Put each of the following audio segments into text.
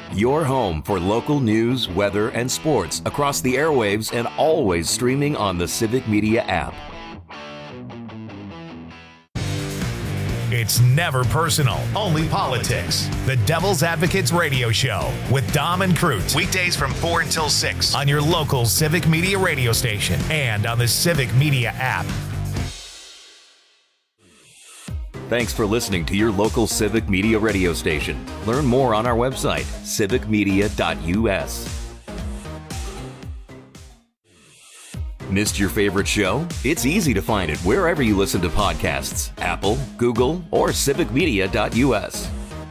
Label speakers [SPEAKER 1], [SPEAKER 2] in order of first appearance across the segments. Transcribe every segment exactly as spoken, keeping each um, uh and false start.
[SPEAKER 1] Your home for local news, weather, and sports across the airwaves and always streaming on the Civic Media app.
[SPEAKER 2] It's never personal, only politics. The Devil's Advocates Radio Show with Dom and Cruz. Weekdays from four until six on your local Civic Media radio station and on the Civic Media app.
[SPEAKER 1] Thanks for listening to your local Civic Media radio station. Learn more on our website, civic media dot u s. Missed your favorite show? It's easy to find it wherever you listen to podcasts, Apple, Google, or civic media dot u s.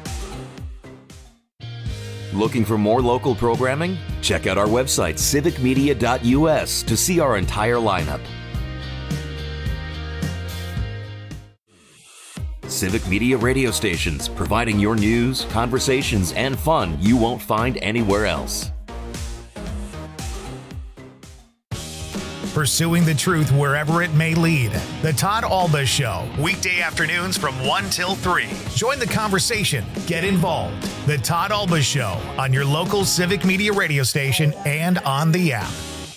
[SPEAKER 1] Looking for more local programming? Check out our website, civic media dot u s, to see our entire lineup. Civic Media radio stations, providing your news, conversations, and fun you won't find anywhere else.
[SPEAKER 2] Pursuing the truth wherever it may lead. The Todd Alba Show, weekday afternoons from one till three. Join the conversation. Get involved. The Todd Alba Show on your local Civic Media radio station and on the app.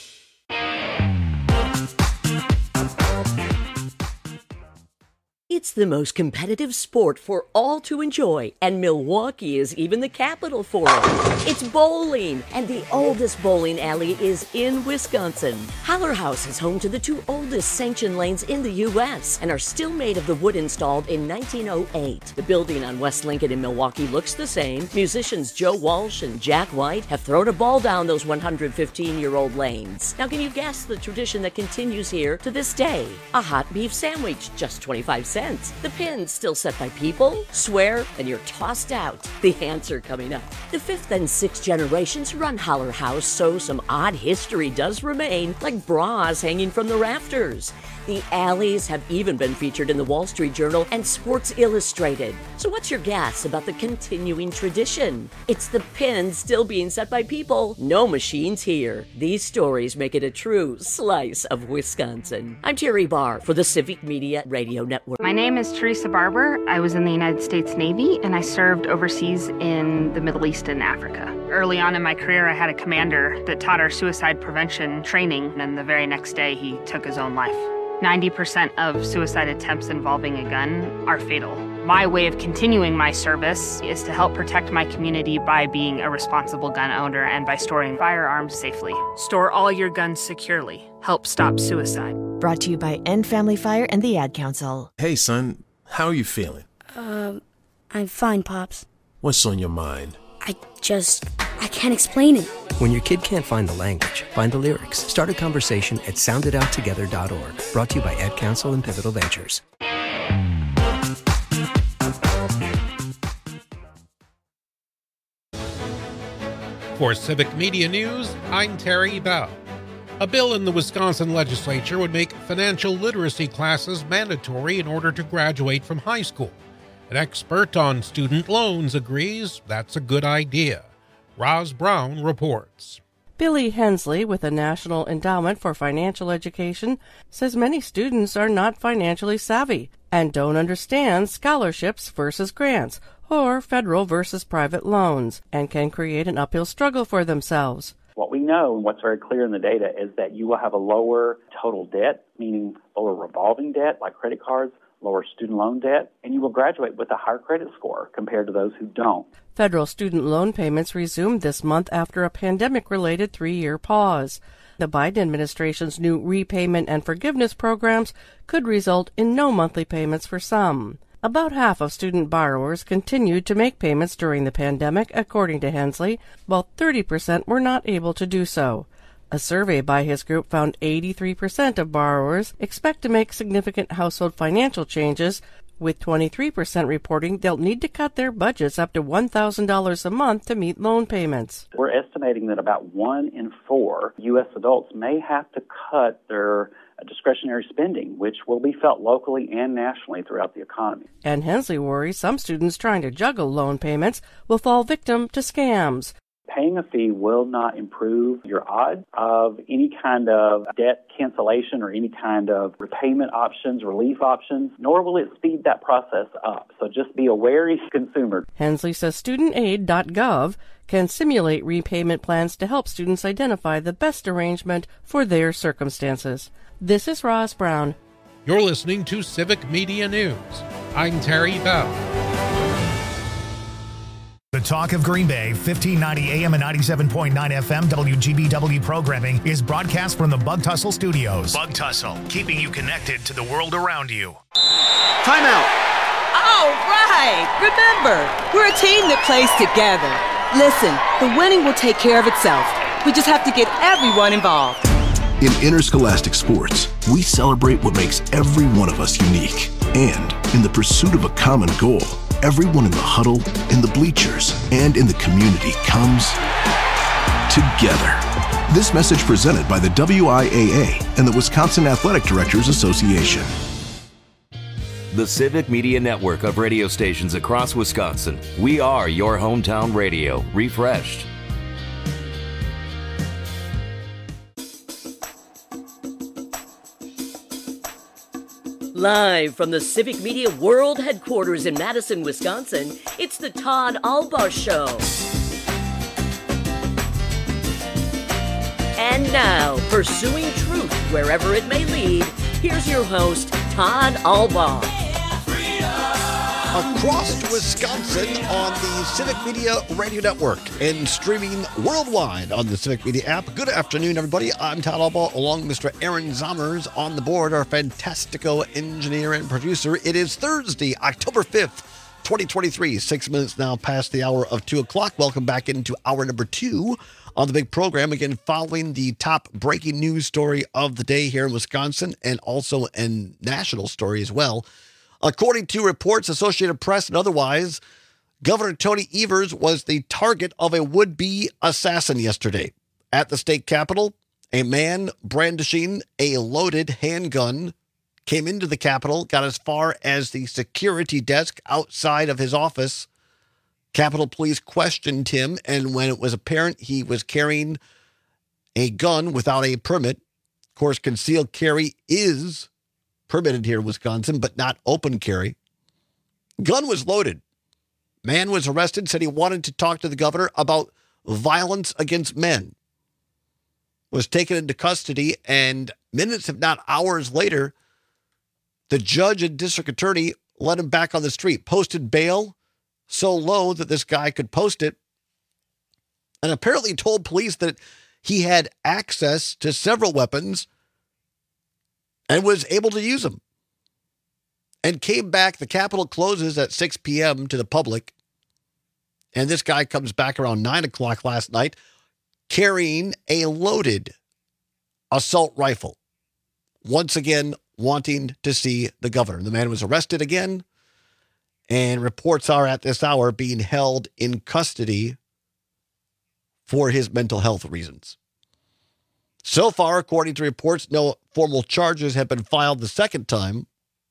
[SPEAKER 3] It's the most competitive sport for all to enjoy, and Milwaukee is even the capital for it. It's bowling, and the oldest bowling alley is in Wisconsin. Holler House is home to the two oldest sanctioned lanes in the U S and are still made of the wood installed in nineteen oh eight. The building on West Lincoln in Milwaukee looks the same. Musicians Joe Walsh and Jack White have thrown a ball down those one hundred fifteen-year-old lanes. Now, can you guess the tradition that continues here to this day? A hot beef sandwich, just twenty-five cents. The pins still set by people. Swear and you're tossed out. The answer coming up. The fifth and sixth generations run Holler House, so some odd history does remain, like bras hanging from the rafters. The alleys have even been featured in the Wall Street Journal and Sports Illustrated. So what's your guess about the continuing tradition? It's the pins still being set by people. No machines here. These stories make it a true slice of Wisconsin. I'm Terry Barr for the Civic Media Radio Network.
[SPEAKER 4] My name is Teresa Barber. I was in the United States Navy, and I served overseas in the Middle East and Africa. Early on in my career, I had a commander that taught our suicide prevention training, and the very next day, he took his own life. ninety percent of suicide attempts involving a gun are fatal. My way of continuing my service is to help protect my community by being a responsible gun owner and by storing firearms safely. Store all your guns securely. Help stop suicide.
[SPEAKER 5] Brought to you by End Family Fire and the Ad Council.
[SPEAKER 6] Hey, son. How are you feeling?
[SPEAKER 7] Um, I'm fine, Pops.
[SPEAKER 6] What's on your mind?
[SPEAKER 7] I just... I can't explain it.
[SPEAKER 8] When your kid can't find the language, find the lyrics. Start a conversation at sound it out together dot org. Brought to you by Ad Council and Pivotal Ventures.
[SPEAKER 9] For Civic Media News, I'm Terry Bow. A bill in the Wisconsin legislature would make financial literacy classes mandatory in order to graduate from high school. An expert on student loans agrees that's a good idea. Roz Brown reports.
[SPEAKER 10] Billy Hensley with the National Endowment for Financial Education says many students are not financially savvy and don't understand scholarships versus grants or federal versus private loans and can create an uphill struggle for themselves.
[SPEAKER 11] What we know and what's very clear in the data is that you will have a lower total debt, meaning lower revolving debt like credit cards, lower student loan debt, and you will graduate with a higher credit score compared to those who don't.
[SPEAKER 10] Federal student loan payments resumed this month after a pandemic-related three-year pause. The Biden administration's new repayment and forgiveness programs could result in no monthly payments for some. About half of student borrowers continued to make payments during the pandemic, according to Hensley, while thirty percent were not able to do so. A survey by his group found eighty-three percent of borrowers expect to make significant household financial changes, with twenty-three percent reporting they'll need to cut their budgets up to one thousand dollars a month to meet loan payments.
[SPEAKER 11] We're estimating that about one in four U S adults may have to cut their discretionary spending, which will be felt locally and nationally throughout the economy.
[SPEAKER 10] And Hensley worries some students trying to juggle loan payments will fall victim to scams.
[SPEAKER 11] Paying a fee will not improve your odds of any kind of debt cancellation or any kind of repayment options, relief options, nor will it speed that process up. So just be a wary consumer.
[SPEAKER 10] Hensley says student aid dot gov can simulate repayment plans to help students identify the best arrangement for their circumstances. This is Roz Brown.
[SPEAKER 9] You're listening to Civic Media News. I'm Terry Bell.
[SPEAKER 2] The Talk of Green Bay, fifteen ninety A M and ninety-seven point nine F M W G B W programming is broadcast from the Bug Tussle Studios. Bug Tussle, keeping you connected to the world around you.
[SPEAKER 12] Timeout.
[SPEAKER 13] All right. Remember, we're a team that plays together. Listen, the winning will take care of itself. We just have to get everyone involved.
[SPEAKER 6] In interscholastic sports, we celebrate what makes every one of us unique. And in the pursuit of a common goal, everyone in the huddle, in the bleachers, and in the community comes together. This message presented by the W I A A and the Wisconsin Athletic Directors Association.
[SPEAKER 1] The Civic Media Network of radio stations across Wisconsin. We are your hometown radio, refreshed.
[SPEAKER 3] Live from the Civic Media World Headquarters in Madison, Wisconsin, it's the Todd Albaugh Show. And now, pursuing truth wherever it may lead, here's your host, Todd Albaugh.
[SPEAKER 12] Across Wisconsin on the Civic Media Radio Network and streaming worldwide on the Civic Media app. Good afternoon, everybody. I'm Todd Albaugh, along with Mister Aaron Zommers on the board, our fantastico engineer and producer. It is Thursday, October fifth, twenty twenty-three, six minutes now past the hour of two o'clock. Welcome back into hour number two on the big program. Again, following the top breaking news story of the day here in Wisconsin and also a national story as well. According to reports, Associated Press and otherwise, Governor Tony Evers was the target of a would-be assassin yesterday. At the state capitol, a man brandishing a loaded handgun came into the Capitol, got as far as the security desk outside of his office. Capitol Police questioned him, and when it was apparent he was carrying a gun without a permit, of course, concealed carry is permitted here in Wisconsin, but not open carry. Gun was loaded. Man was arrested, said he wanted to talk to the governor about violence against men. Was taken into custody, and minutes, if not hours later, the judge and district attorney let him back on the street, posted bail so low that this guy could post it, and apparently told police that he had access to several weapons and was able to use them. And came back. The Capitol closes at six p.m. to the public. And this guy comes back around nine o'clock last night carrying a loaded assault rifle. Once again, wanting to see the governor. The man was arrested again. And reports are at this hour being held in custody for his mental health reasons. So far, according to reports, no formal charges have been filed the second time,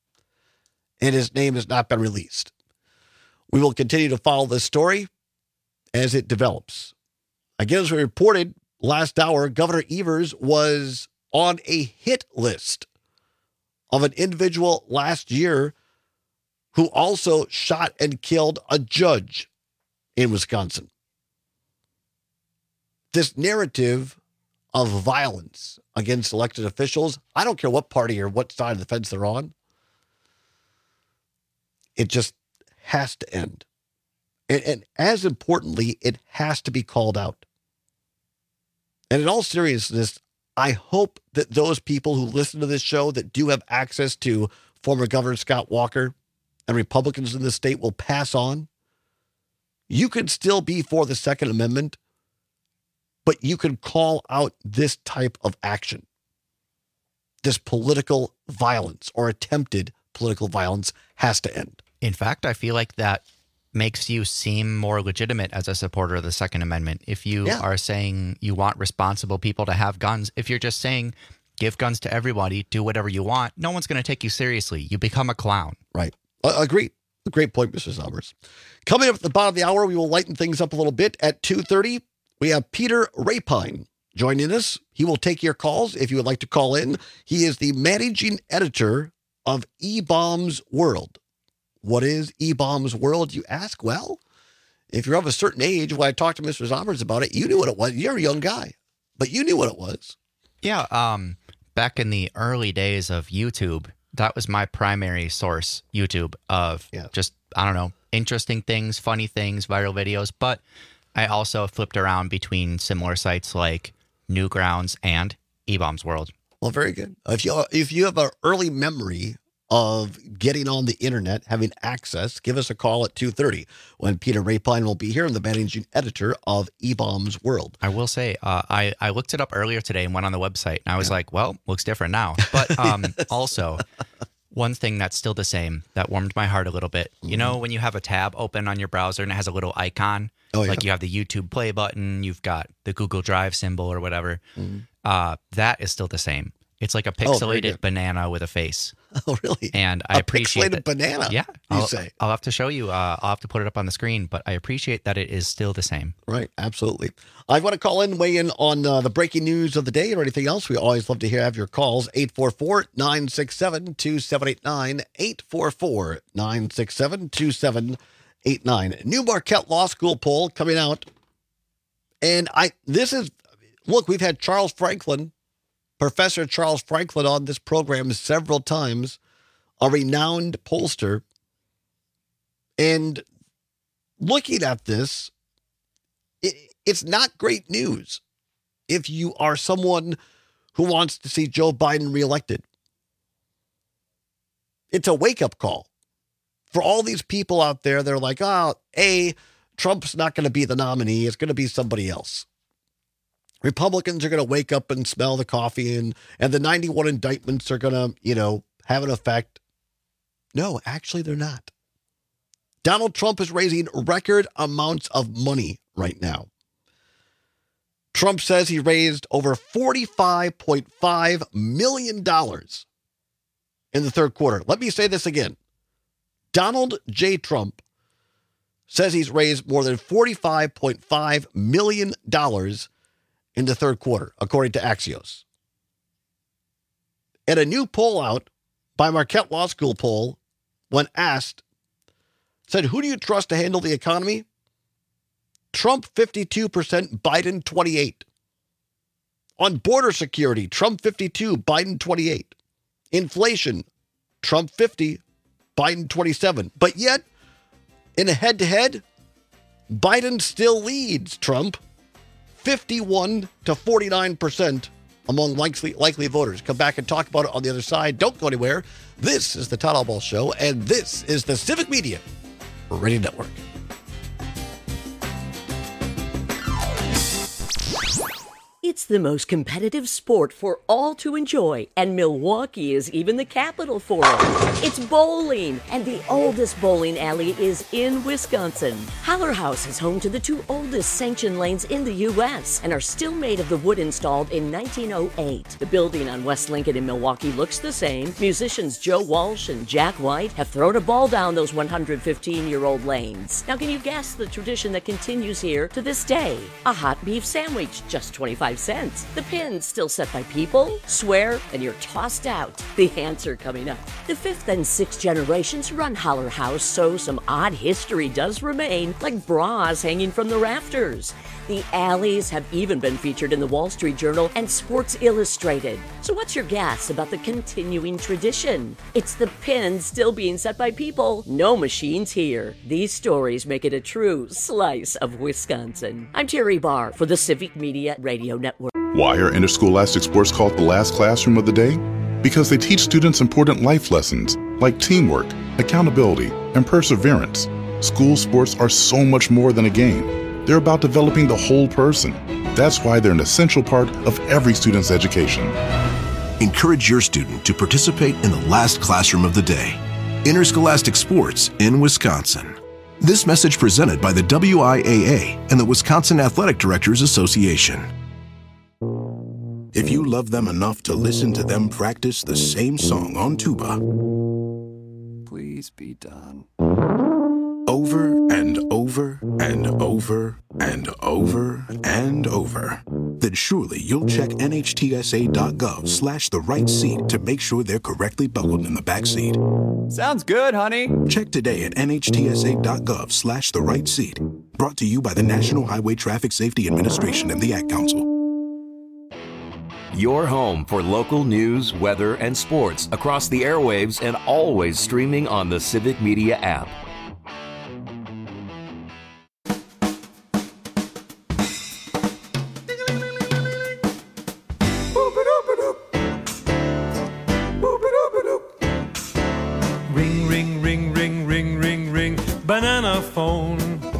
[SPEAKER 12] and his name has not been released. We will continue to follow this story as it develops. Again, as we reported last hour, Governor Evers was on a hit list of an individual last year who also shot and killed a judge in Wisconsin. This narrative of violence against elected officials, I don't care what party or what side of the fence they're on, it just has to end. And, and as importantly, it has to be called out. And in all seriousness, I hope that those people who listen to this show that do have access to former Governor Scott Walker and Republicans in the state will pass on. You can still be for the Second Amendment, but you can call out this type of action. This political violence or attempted political violence has to end.
[SPEAKER 14] In fact, I feel like that makes you seem more legitimate as a supporter of the Second Amendment. If you yeah. are saying you want responsible people to have guns, if you're just saying give guns to everybody, do whatever you want, no one's going to take you seriously. You become a clown.
[SPEAKER 12] Right. Uh, agreed. Great point, Mister Zommers. Coming up at the bottom of the hour, we will lighten things up a little bit. At two thirty, we have Peter Rapine joining us. He will take your calls if you would like to call in. He is the managing editor of eBaum's World. What is eBaum's World, you ask? Well, if you're of a certain age, when I talked to Mister Zommers about it, you knew what it was. You're a young guy, but you knew what it was.
[SPEAKER 14] Yeah, um, back in the early days of YouTube, that was my primary source, YouTube, of yeah. just, I don't know, interesting things, funny things, viral videos. But I also flipped around between similar sites like Newgrounds and eBaum's World.
[SPEAKER 12] Well, very good. If you if you have an early memory of getting on the internet, having access, give us a call at two thirty when Peter Rapine will be here, and the managing editor of eBaum's World.
[SPEAKER 14] I will say, uh, I, I looked it up earlier today and went on the website, and I was yeah. like, well, looks different now. But um, yes. also, one thing that's still the same that warmed my heart a little bit. Mm-hmm. You know, when you have a tab open on your browser and it has a little icon, oh, yeah. like you have the YouTube play button, you've got the Google Drive symbol or whatever, mm-hmm. uh, that is still the same. It's like a pixelated oh, banana with a face.
[SPEAKER 12] Oh, really?
[SPEAKER 14] And I
[SPEAKER 12] a
[SPEAKER 14] appreciate
[SPEAKER 12] pixelated
[SPEAKER 14] that.
[SPEAKER 12] banana.
[SPEAKER 14] Yeah,
[SPEAKER 12] you
[SPEAKER 14] I'll,
[SPEAKER 12] say.
[SPEAKER 14] I'll have to show you. Uh, I'll have to put it up on the screen, but I appreciate that it is still the same.
[SPEAKER 12] Right, absolutely. I want to call in, weigh in on uh, the breaking news of the day or anything else. We always love to hear have your calls. eight four four, nine six seven, two seven eight nine. eight four four, nine six seven, two seven eight nine. New Marquette Law School poll coming out. And I, this is, look, we've had Charles Franklin, Professor Charles Franklin on this program several times, a renowned pollster. And looking at this, it, it's not great news if you are someone who wants to see Joe Biden reelected. It's a wake-up call for all these people out there. They're like, oh, A, Trump's not going to be the nominee. It's going to be somebody else. Republicans are going to wake up and smell the coffee, and, and the ninety-one indictments are going to, you know, have an effect. No, actually, they're not. Donald Trump is raising record amounts of money right now. Trump says he raised over forty-five point five million dollars in the third quarter. Let me say this again. Donald J. Trump says he's raised more than forty-five point five million dollars in the third quarter, according to Axios. And a new poll out by Marquette Law School poll, when asked, said, who do you trust to handle the economy? Trump fifty-two percent, Biden twenty-eight. On border security, Trump fifty-two, Biden twenty-eight. Inflation, Trump fifty, Biden twenty-seven. But yet, in a head-to-head, Biden still leads Trump fifty-one to forty-nine percent among likely, likely voters. Come back and talk about it on the other side. Don't go anywhere. This is the Todd Albaugh Show, and this is the Civic Media Radio Network.
[SPEAKER 3] It's the most competitive sport for all to enjoy, and Milwaukee is even the capital for it. It's bowling, and the oldest bowling alley is in Wisconsin. Haller House is home to the two oldest sanctioned lanes in the U S and are still made of the wood installed in nineteen oh eight. The building on West Lincoln in Milwaukee looks the same. Musicians Joe Walsh and Jack White have thrown a ball down those one hundred fifteen-year-old lanes. Now, can you guess the tradition that continues here to this day? A hot beef sandwich, just twenty-five cents. The pin's still set by people, swear, and you're tossed out. The answer coming up. The fifth and sixth generations run Haller House, so some odd history does remain, like bras hanging from the rafters. The alleys have even been featured in the Wall Street Journal and Sports Illustrated. So what's your guess about the continuing tradition? It's the pins still being set by people, no machines here. These stories make it a true slice of Wisconsin. I'm Terry Barr for the Civic Media Radio Network.
[SPEAKER 15] Why are interscholastic sports called the last classroom of the day? Because they teach students important life lessons like teamwork, accountability, and perseverance. School sports are so much more than a game. They're about developing the whole person. That's why they're an essential part of every student's education.
[SPEAKER 6] Encourage your student to participate in the last classroom of the day. Interscholastic sports in Wisconsin. This message presented by the W I A A and the Wisconsin Athletic Directors Association.
[SPEAKER 16] If you love them enough to listen to them practice the same song on tuba, please be done. Over and over and over and over and over, then surely you'll check nhtsa.gov slash the right seat to make sure they're correctly buckled in the back seat.
[SPEAKER 17] Sounds good, honey.
[SPEAKER 16] Check today at nhtsa.gov slash the right seat. Brought to you by the National Highway Traffic Safety Administration and the Ad Council.
[SPEAKER 1] Your home for local news, weather, and sports across the airwaves and always streaming on the Civic Media app.
[SPEAKER 18] Ring, ring, ring, ring, ring, ring, ring, banana phone.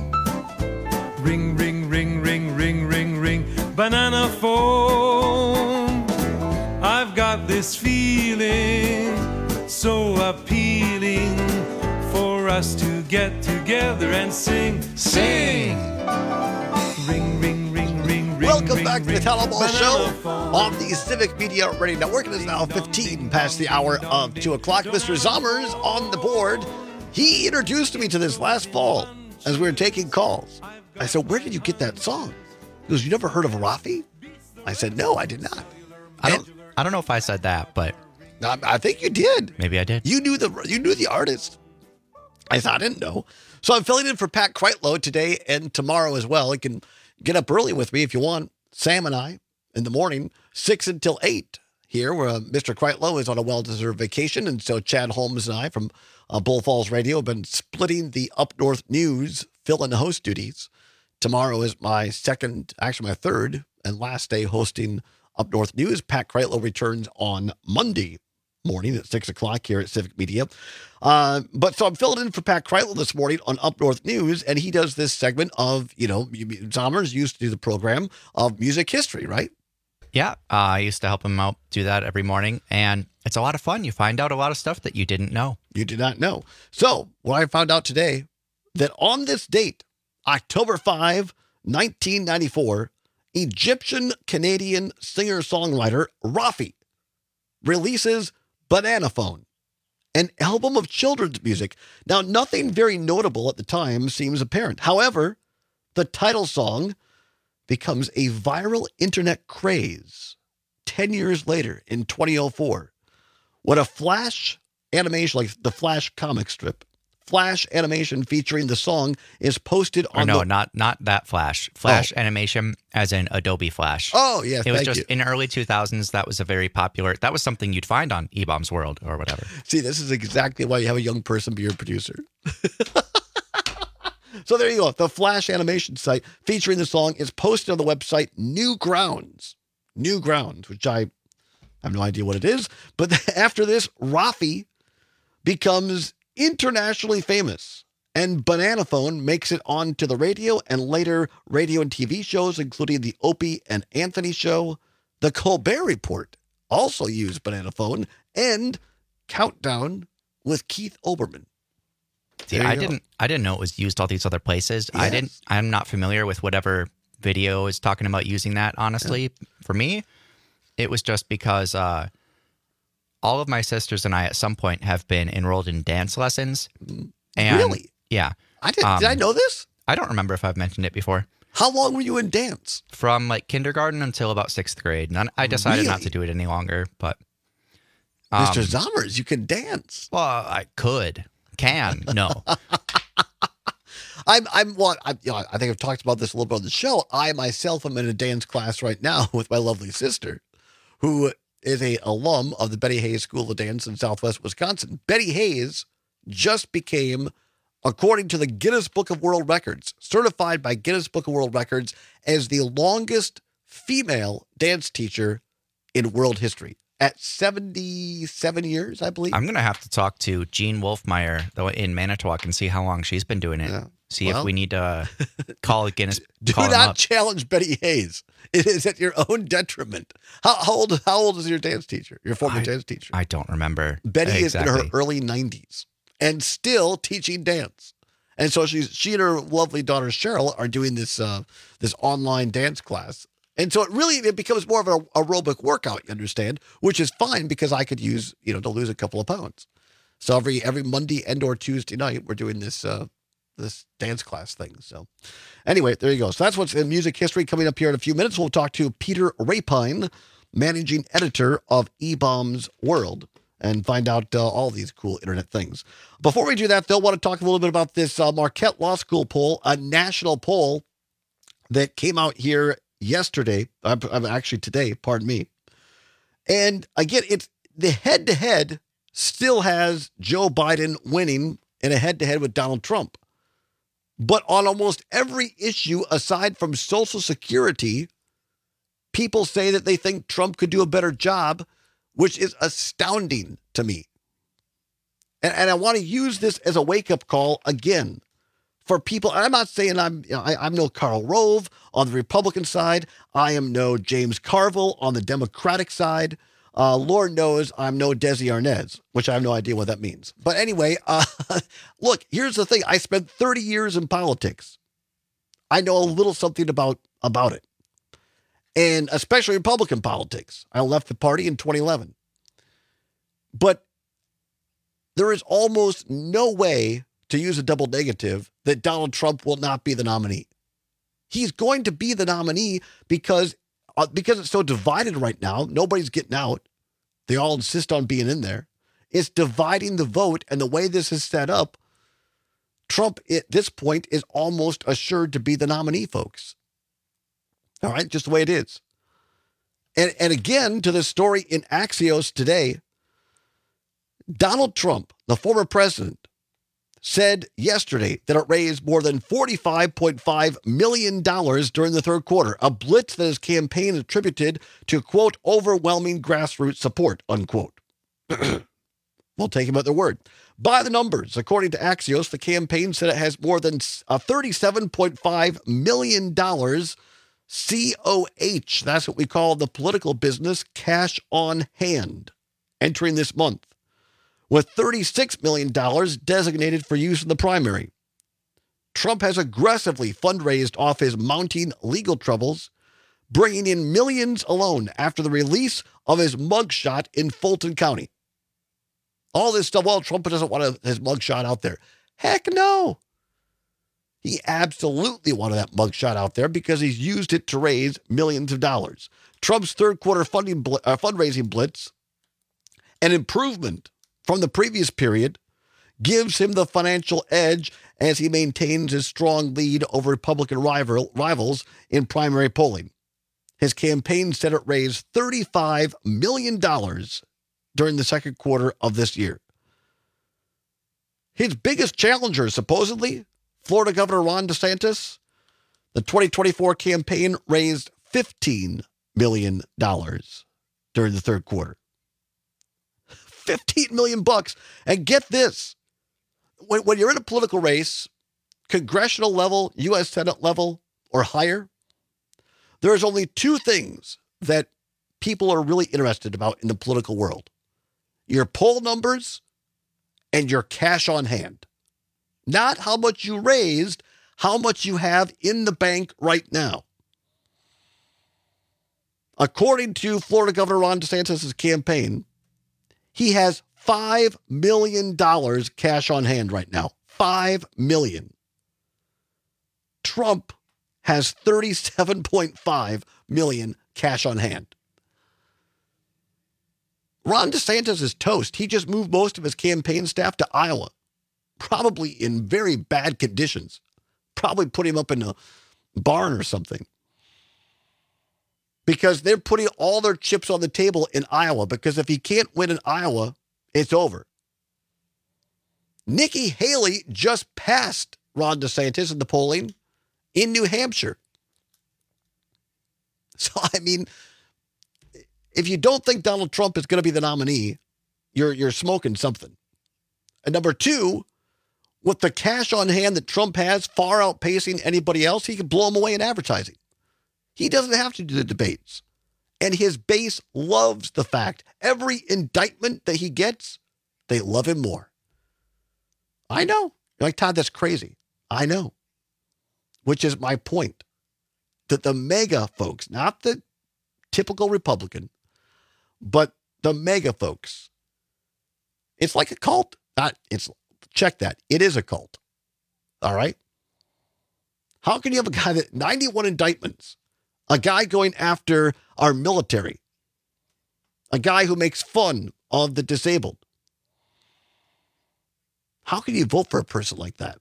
[SPEAKER 18] Ring, ring, ring, ring, ring, ring, ring, banana phone. I've got this feeling so appealing for us to get together and sing, sing. Ring, ring, ring, ring, ring.
[SPEAKER 12] Welcome
[SPEAKER 18] ring,
[SPEAKER 12] back to
[SPEAKER 18] ring,
[SPEAKER 12] the Town Hall Show
[SPEAKER 18] phone.
[SPEAKER 12] on the Civic Media Radio Network. It is now fifteen past the hour of two o'clock. Mister Zommers on the board. He introduced me to this last fall as we were taking calls. I said, where did you get that song? He goes, you never heard of Rafi? I said, no, I did not.
[SPEAKER 14] I don't, I don't know if I said that, but
[SPEAKER 12] I, I think you did.
[SPEAKER 14] Maybe I did.
[SPEAKER 12] You knew the you knew the artist. I thought I didn't know. So I'm filling in for Pat Kreitlow today and tomorrow as well. You can get up early with me if you want. Sam and I in the morning, six until eight here, where uh, Mister Kreitlow is on a well-deserved vacation. And so Chad Holmes and I from uh, Bull Falls Radio have been splitting the Up North News fill-in host duties. Tomorrow is my second, actually my third and last day hosting Up North News. Pat Kreitlow returns on Monday morning at six o'clock here at Civic Media. Uh, but so I'm filling in for Pat Kreitlow this morning on Up North News, and he does this segment of, you know, Zommers used to do the program of music history, right?
[SPEAKER 14] Yeah, uh, I used to help him out do that every morning, and it's a lot of fun. You find out a lot of stuff that you didn't know.
[SPEAKER 12] You did not know. So what I found out today, that on this date, October fifth, nineteen ninety-four, Egyptian-Canadian singer-songwriter Rafi releases Banana Phone, an album of children's music. Now, nothing very notable at the time seems apparent. However, the title song becomes a viral internet craze ten years later in twenty oh four, when a Flash animation, like the Flash comic strip, Flash animation featuring the song is posted on
[SPEAKER 14] or no,
[SPEAKER 12] the...
[SPEAKER 14] not not that Flash. Flash
[SPEAKER 12] Oh.
[SPEAKER 14] animation as in Adobe Flash.
[SPEAKER 12] Oh, yeah,
[SPEAKER 14] It was
[SPEAKER 12] thank
[SPEAKER 14] just
[SPEAKER 12] you.
[SPEAKER 14] in early two thousands, that was a very popular, that was something you'd find on E-Bombs World or whatever.
[SPEAKER 12] See, this is exactly why you have a young person be your producer. So there you go. The Flash animation site featuring the song is posted on the website Newgrounds. Newgrounds, which I have no idea what it is. But after this, Rafi becomes internationally famous, and Banana Phone makes it onto the radio and later radio and T V shows, including the Opie and Anthony Show. The Colbert Report also used Banana Phone, and Countdown with Keith Olbermann.
[SPEAKER 14] See,
[SPEAKER 12] There you
[SPEAKER 14] I
[SPEAKER 12] go.
[SPEAKER 14] didn't I didn't know it was used all these other places. I
[SPEAKER 12] Yes.
[SPEAKER 14] didn't I'm not familiar with whatever video is talking about using that, honestly. For me, it was just because uh all of my sisters and I at some point have been enrolled in dance lessons. And
[SPEAKER 12] Really?
[SPEAKER 14] Yeah.
[SPEAKER 12] I did. did I know this?
[SPEAKER 14] I don't remember if I've mentioned it before.
[SPEAKER 12] How long were you in dance?
[SPEAKER 14] From like kindergarten until about sixth grade. And I decided not
[SPEAKER 12] Really?
[SPEAKER 14] to do it any longer, but
[SPEAKER 12] Mister
[SPEAKER 14] um,
[SPEAKER 12] Zommers, you can dance.
[SPEAKER 14] Well, I could. Can. No.
[SPEAKER 12] I'm, I'm, well, I, you know, I think I've talked about this a little bit on the show. I myself am in a dance class right now with my lovely sister, who is a alum of the Betty Hayes School of Dance in Southwest Wisconsin. Betty Hayes just became, according to the Guinness Book of World Records, certified by Guinness Book of World Records as the longest female dance teacher in world history at seventy-seven years, I believe.
[SPEAKER 14] I'm going to have to talk to Jean Wolfmeyer though in Manitowoc and see how long she's been doing it. See
[SPEAKER 12] Well-
[SPEAKER 14] if we need to call Guinness.
[SPEAKER 12] Do
[SPEAKER 14] call him
[SPEAKER 12] not
[SPEAKER 14] up.
[SPEAKER 12] challenge Betty Hayes. It is at your own detriment. How, how old? How old is your dance teacher? Your former
[SPEAKER 14] I-
[SPEAKER 12] dance teacher?
[SPEAKER 14] I don't remember.
[SPEAKER 12] Betty
[SPEAKER 14] exactly.
[SPEAKER 12] is in her early nineties and still teaching dance. And so she's she and her lovely daughter Cheryl are doing this uh, this online dance class. And so it really it becomes more of an aerobic workout, you understand, which is fine because I could use, you know, to lose a couple of pounds. So every every Monday and or Tuesday night, we're doing this uh, this dance class thing. So anyway, there you go. So that's what's in music history. Coming up here in a few minutes, we'll talk to Peter Rapine, managing editor of E-Bombs World, and find out uh, all these cool internet things. Before we do that, though, I want to talk a little bit about this uh, Marquette Law School poll, a national poll that came out here yesterday, uh, actually today, pardon me. And again, it's the head-to-head still has Joe Biden winning in a head-to-head with Donald Trump. But on almost every issue, aside from Social Security, people say that they think Trump could do a better job, which is astounding to me. And, and I want to use this as a wake-up call again for people. And I'm not saying I'm, you know, I, I'm no Karl Rove on the Republican side. I am no James Carville on the Democratic side. Uh, Lord knows I'm no Desi Arnaz, which I have no idea what that means. But anyway, uh, look, here's the thing. I spent thirty years in politics. I know a little something about, about it. And especially Republican politics. I left the party in twenty eleven. But there is almost no way, to use a double negative, that Donald Trump will not be the nominee. He's going to be the nominee because, uh, because it's so divided right now. Nobody's getting out. They all insist on being in there. It's dividing the vote, and the way this is set up, Trump at this point is almost assured to be the nominee, folks. All right, just the way it is. And, and again, to the story in Axios today, Donald Trump, the former president, said yesterday that it raised more than forty-five point five million dollars during the third quarter, a blitz that his campaign attributed to, quote, overwhelming grassroots support, unquote. We'll take him at their word. By the numbers, according to Axios, the campaign said it has more than thirty-seven point five million dollars C O H, that's what we call the political business, cash on hand, entering this month, with thirty-six million dollars designated for use in the primary. Trump has aggressively fundraised off his mounting legal troubles, bringing in millions alone after the release of his mugshot in Fulton County. All this stuff, well, Trump doesn't want his mugshot out there. Heck no. He absolutely wanted that mugshot out there because he's used it to raise millions of dollars. Trump's third quarter funding bl- uh, fundraising blitz, an improvement from the previous period, gives him the financial edge as he maintains his strong lead over Republican rival, rivals in primary polling. His campaign said it raised thirty-five million dollars during the second quarter of this year. His biggest challenger, supposedly, Florida Governor Ron DeSantis, the twenty twenty-four campaign raised fifteen million dollars during the third quarter. fifteen million bucks. And get this, when, when you're in a political race, congressional level, U S Senate level, or higher, there's only two things that people are really interested about in the political world. Your poll numbers and your cash on hand. Not how much you raised, how much you have in the bank right now. According to Florida Governor Ron DeSantis' campaign, he has five million dollars cash on hand right now. five million dollars. Trump has thirty-seven point five million dollars cash on hand. Ron DeSantis is toast. He just moved most of his campaign staff to Iowa, probably in very bad conditions. Probably put him up in a barn or something. Because they're putting all their chips on the table in Iowa, because if he can't win in Iowa, it's over. Nikki Haley just passed Ron DeSantis in the polling in New Hampshire. So, I mean, if you don't think Donald Trump is going to be the nominee, you're you're smoking something. And number two, with the cash on hand that Trump has far outpacing anybody else, he can blow him away in advertising. He doesn't have to do the debates. And his base loves the fact every indictment that he gets, they love him more. I know. You're like, Todd, that's crazy. I know. Which is my point. That the mega folks, not the typical Republican, but the mega folks, it's like a cult. Not, it's check that. It is a cult. All right? How can you have a guy that ninety-one indictments, a guy going after our military, a guy who makes fun of the disabled? How can you vote for a person like that?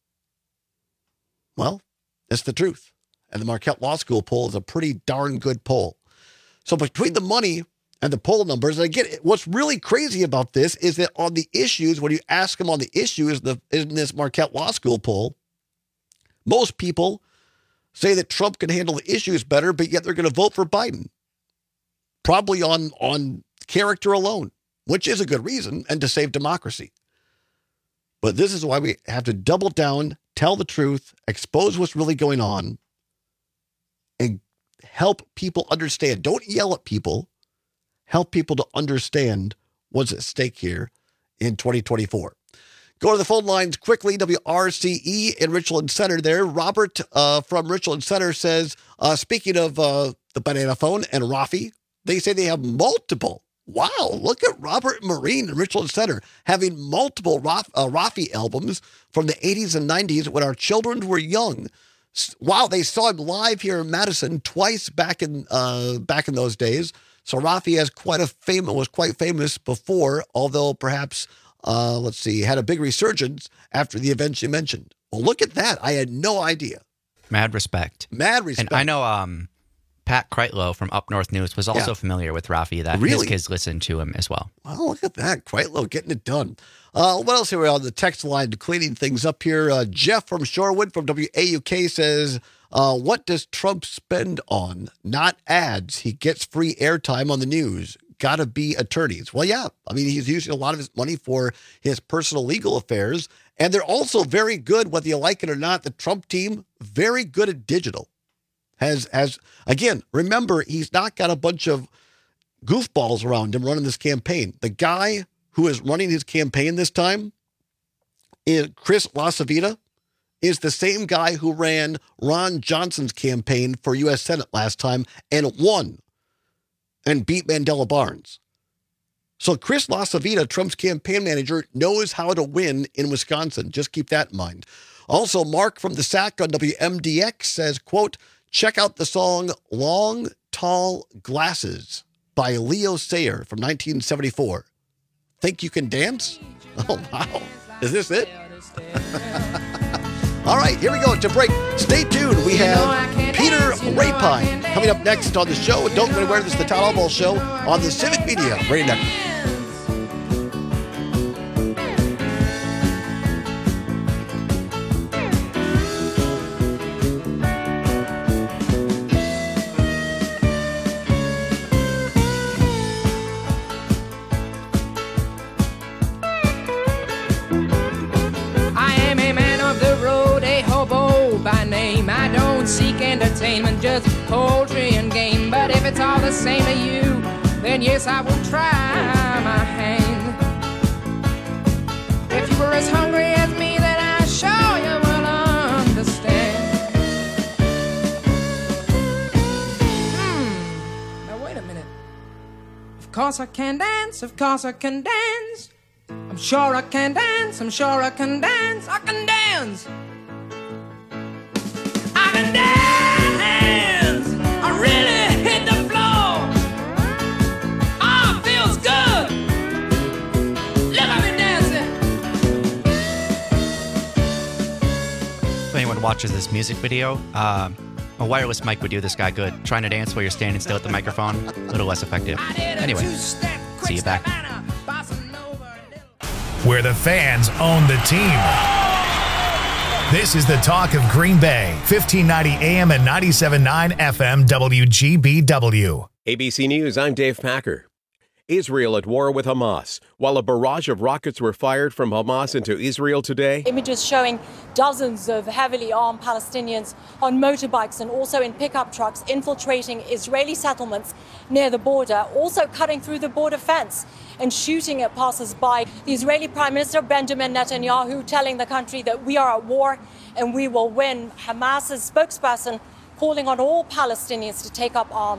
[SPEAKER 12] Well, it's the truth. And the Marquette Law School poll is a pretty darn good poll. So between the money and the poll numbers, and again, what's really crazy about this is that on the issues, when you ask them on the issues the, in this Marquette Law School poll, most people say that Trump can handle the issues better, but yet they're going to vote for Biden. Probably on, on character alone, which is a good reason, and to save democracy. But this is why we have to double down, tell the truth, expose what's really going on, and help people understand. Don't yell at people. Help people to understand what's at stake here in twenty twenty-four. Go to the phone lines quickly. W R C E in Richland Center there. Robert uh, from Richland Center says, uh, speaking of uh, the banana phone and Rafi, they say they have multiple. Wow, look at Robert Marine in Richland Center having multiple Raf, uh, Rafi albums from the eighties and nineties when our children were young. Wow, they saw him live here in Madison twice back in uh, back in those days. So Rafi has quite a fame was quite famous before, although perhaps uh, let's see, had a big resurgence after the events you mentioned. Well, look at that! I had no idea.
[SPEAKER 14] Mad respect.
[SPEAKER 12] Mad respect.
[SPEAKER 14] And I know um, Pat Kreitlow from Up North News was also yeah. familiar with Rafi. That
[SPEAKER 12] really?
[SPEAKER 14] His kids listened to him as well.
[SPEAKER 12] Well, look at that, Kreitlow getting it done. Uh, what else are we on the text line cleaning things up here? Uh, Jeff from Shorewood from W A U K says, uh, what does Trump spend on? Not ads. He gets free airtime on the news. Got to be attorneys. Well, yeah. I mean, he's using a lot of his money for his personal legal affairs. And they're also very good, whether you like it or not, the Trump team, very good at digital. Has, has again, remember, he's not got a bunch of goofballs around him running this campaign. The guy who is running his campaign this time, is Chris LaCivita, is the same guy who ran Ron Johnson's campaign for U S Senate last time and won and beat Mandela Barnes. So Chris LaCivita, Trump's campaign manager, knows how to win in Wisconsin. Just keep that in mind. Also, Mark from the S A C on W M D X says, quote, check out the song Long, Tall Glasses by Leo Sayer from nineteen seventy-four. Think you can dance? Oh, wow. Is this it? All right, here we go to break. Stay tuned. We have Peter Rapine coming up next on the show. Don't go anywhere. This is the Todd Albaugh Show on the Civic Media Radio Network.
[SPEAKER 19] By name, I don't seek entertainment, just poetry and game. But if it's all the same to you, then yes, I will try my hand. If you were as hungry as me, then I sure you will understand. Hmm. Now wait a minute. Of course I can dance, of course I can dance. I'm sure I can dance, I'm sure I can dance, I can dance. I can dance. I really hit the floor. Oh, it feels good. Look at me dancing.
[SPEAKER 14] If anyone watches this music video, uh, a wireless mic would do this guy good. Trying to dance while you're standing still at the microphone, a little less effective. Anyway, see you back.
[SPEAKER 2] Where the fans own the team. This is the talk of Green Bay, fifteen ninety A M and ninety-seven point nine F M W G B W.
[SPEAKER 20] A B C News, I'm Dave Packer. Israel at war with Hamas. While a barrage of rockets were fired from Hamas into Israel today.
[SPEAKER 21] Images showing dozens of heavily armed Palestinians on motorbikes and also in pickup trucks infiltrating Israeli settlements near the border, also cutting through the border fence and shooting at passers-by. The Israeli Prime Minister Benjamin Netanyahu telling the country that we are at war and we will win. Hamas's spokesperson calling on all Palestinians to take up arms.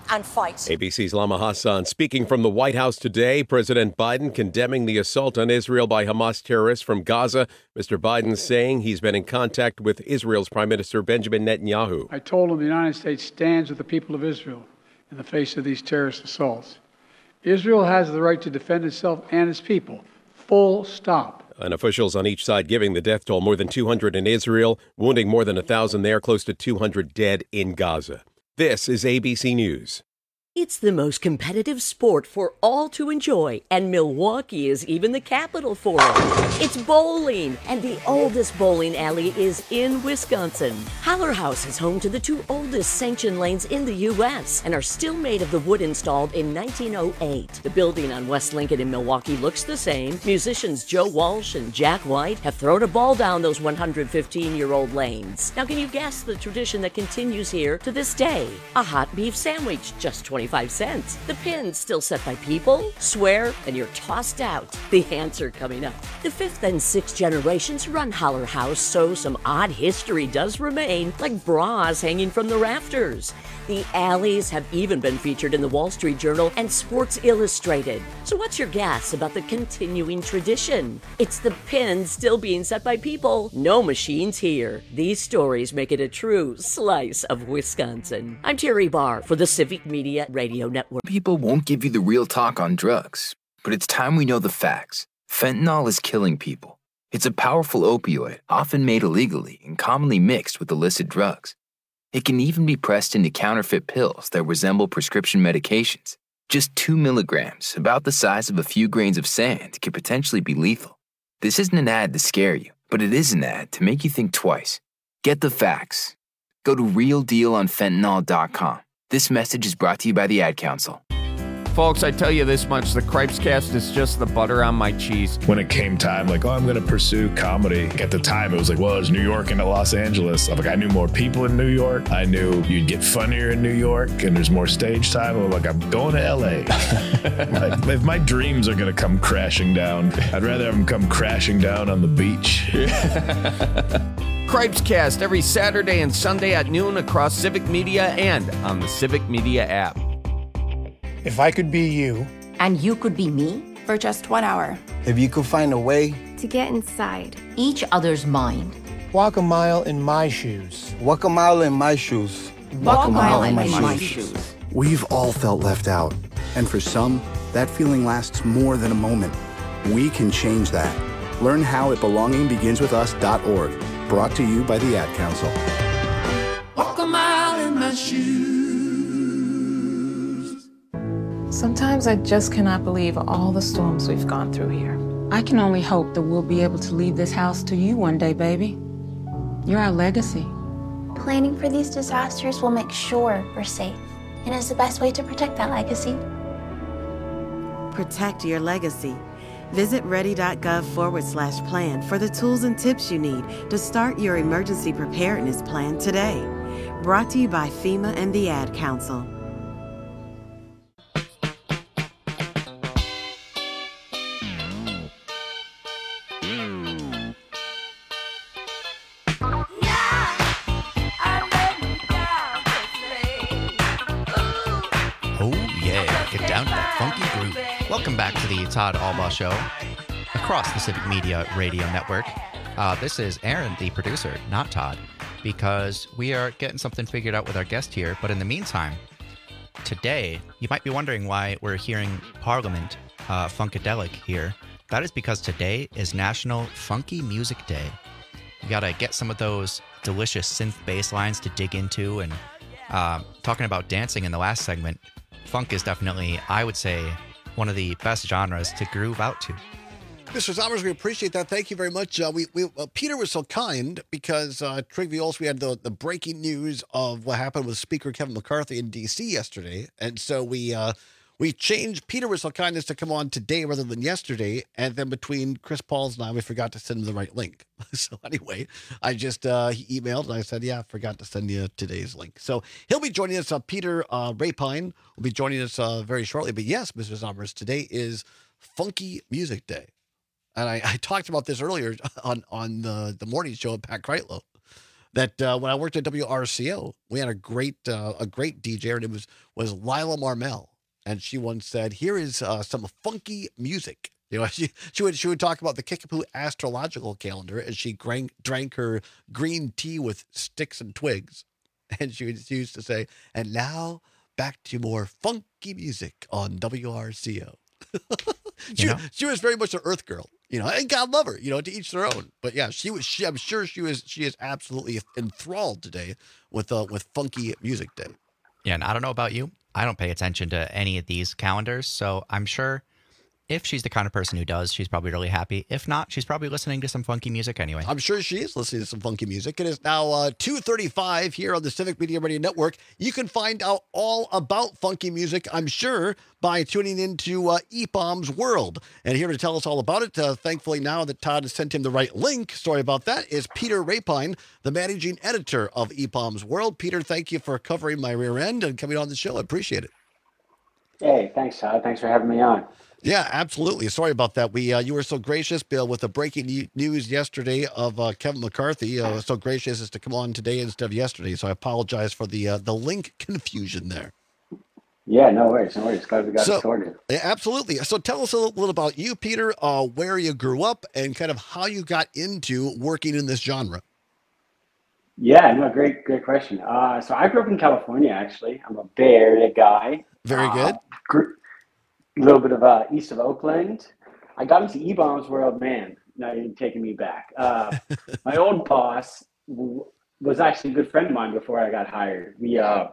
[SPEAKER 21] and fight.
[SPEAKER 20] A B C's Lama Hassan speaking from the White House today. President Biden condemning the assault on Israel by Hamas terrorists from Gaza. Mister Biden saying he's been in contact with Israel's Prime Minister Benjamin Netanyahu.
[SPEAKER 4] I told him the United States stands with the people of Israel in the face of these terrorist assaults. Israel has the right to defend itself and its people. Full stop.
[SPEAKER 20] And officials on each side giving the death toll, more than two hundred in Israel, wounding more than one thousand there, close to two hundred dead in Gaza. This is A B C News.
[SPEAKER 3] It's the most competitive sport for all to enjoy, and Milwaukee is even the capital for it. It's bowling, and the oldest bowling alley is in Wisconsin. Haller House is home to the two oldest sanctioned lanes in the U S and are still made of the wood installed in nineteen oh eight. The building on West Lincoln in Milwaukee looks the same. Musicians Joe Walsh and Jack White have thrown a ball down those one hundred fifteen-year-old lanes. Now, can you guess the tradition that continues here to this day? A hot beef sandwich, just twenty twenty-five cents. The pin's still set by people, swear, and you're tossed out. The answer coming up. The fifth and sixth generations run Haller House, so some odd history does remain, like bras hanging from the rafters. The alleys have even been featured in the Wall Street Journal and Sports Illustrated. So what's your guess about the continuing tradition? It's the pins still being set by people. No machines here. These stories make it a true slice of Wisconsin. I'm Terry Barr for the Civic Media Radio Network.
[SPEAKER 22] People won't give you the real talk on drugs, but it's time we know the facts. Fentanyl is killing people. It's a powerful opioid, often made illegally and commonly mixed with illicit drugs. It can even be pressed into counterfeit pills that resemble prescription medications. Just two milligrams, about the size of a few grains of sand, could potentially be lethal. This isn't an ad to scare you, but it is an ad to make you think twice. Get the facts. Go to real deal on fentanyl dot com. This message is brought to you by the Ad Council.
[SPEAKER 23] Folks, I tell you this much, the Cripescast is just the butter on my cheese.
[SPEAKER 24] When it came time, like, oh, I'm going to pursue comedy. At the time, it was like, well, it's New York and Los Angeles. I'm like, I knew more people in New York. I knew you'd get funnier in New York, and there's more stage time. I'm like, I'm going to L A. Like, if my dreams are going to come crashing down, I'd rather have them come crashing down on the beach.
[SPEAKER 23] Cripescast every Saturday and Sunday at noon across Civic Media and on the Civic Media app.
[SPEAKER 25] If I could be you.
[SPEAKER 26] And you could be me?
[SPEAKER 27] For just one hour.
[SPEAKER 28] If you could find a way.
[SPEAKER 27] To get inside.
[SPEAKER 26] Each other's mind.
[SPEAKER 25] Walk a mile in my shoes.
[SPEAKER 28] Walk a mile in my shoes.
[SPEAKER 26] Walk, Walk a mile, mile in, in my, my shoes. shoes.
[SPEAKER 29] We've all felt left out. And for some, that feeling lasts more than a moment. We can change that. Learn how at belonging begins with us dot org. Brought to you by the Ad Council.
[SPEAKER 19] Walk a mile in my shoes.
[SPEAKER 30] Sometimes I just cannot believe all the storms we've gone through here.
[SPEAKER 31] I can only hope that we'll be able to leave this house to you one day, baby. You're our legacy.
[SPEAKER 27] Planning for these disasters will make sure we're safe, and is the best way to protect that legacy.
[SPEAKER 32] Protect your legacy. Visit ready.gov forward slash plan for the tools and tips you need to start your emergency preparedness plan today. Brought to you by FEMA and the Ad Council.
[SPEAKER 14] Welcome back to the Todd Albaugh Show across the Civic Media Radio Network. Uh, this is Aaron, the producer, not Todd, because we are getting something figured out with our guest here. But in the meantime, today, you might be wondering why we're hearing Parliament uh, Funkadelic here. That is because today is National Funky Music Day. You got to get some of those delicious synth bass lines to dig into. And uh, talking about dancing in the last segment, funk is definitely, I would say, one of the best genres to groove out to.
[SPEAKER 12] Mister Zommers, we appreciate that. Thank you very much. Uh, we, we uh, Peter was so kind because uh, Trivials, we had the, the breaking news of what happened with Speaker Kevin McCarthy in D C yesterday. And so we uh, we changed, Peter was so kind as to come on today rather than yesterday. And then between Chris Paul's and I, we forgot to send him the right link. So anyway, I just, uh, he emailed and I said, yeah, I forgot to send you today's link. So he'll be joining us. Uh, Peter uh, Rapine will be joining us uh, very shortly. But yes, Mister Zommers, today is Funky Music Day. And I, I talked about this earlier on, on the, the morning show with Pat Kreitlow. that uh, when I worked at W R C O, we had a great uh, a great D J, and it was was Lila Marmel, and she once said, "Here is uh, some funky music." You know, she she would she would talk about the Kickapoo astrological calendar as she drank drank her green tea with sticks and twigs, and she, would, she used to say, "And now back to more funky music on W R C O." she, she was very much an Earth girl, you know, and God love her, you know, to each their own. But yeah, she was. She, I'm sure she was. She is absolutely enthralled today with uh, with Funky Music Day.
[SPEAKER 14] Yeah, and I don't know about you. I don't pay attention to any of these calendars, so I'm sure if she's the kind of person who does, she's probably really happy. If not, she's probably listening to some funky music anyway.
[SPEAKER 12] I'm sure she is listening to some funky music. It is now uh, two thirty-five here on the Civic Media Radio Network. You can find out all about funky music, I'm sure, by tuning into uh, E P O M's World. And here to tell us all about it, uh, thankfully now that Todd has sent him the right link, story about that, is Peter Rapine, the managing editor of E P O M's World. Peter, thank you for covering my rear end and coming on the show. I appreciate it.
[SPEAKER 1] Hey, thanks, Todd. Thanks for having me on.
[SPEAKER 12] Yeah, absolutely. Sorry about that. We uh, you were so gracious, Bill, with the breaking news yesterday of uh, Kevin McCarthy. Uh, so gracious as to come on today instead of yesterday. So I apologize for the uh, the link confusion there.
[SPEAKER 1] Yeah, no worries, no worries. Glad we got
[SPEAKER 12] so,
[SPEAKER 1] it sorted.
[SPEAKER 12] Yeah, absolutely. So tell us a little, little about you, Peter, uh, where you grew up, and kind of how you got into working in this genre.
[SPEAKER 1] Yeah, no, great, great question. Uh, so I grew up in California, actually. I'm a Bay Area guy.
[SPEAKER 12] Very good.
[SPEAKER 1] Uh, grew, a little bit of uh, east of Oakland. I got into E P O M's World, man. Now you're taking me back. Uh, my old boss w- was actually a good friend of mine before I got hired. We uh,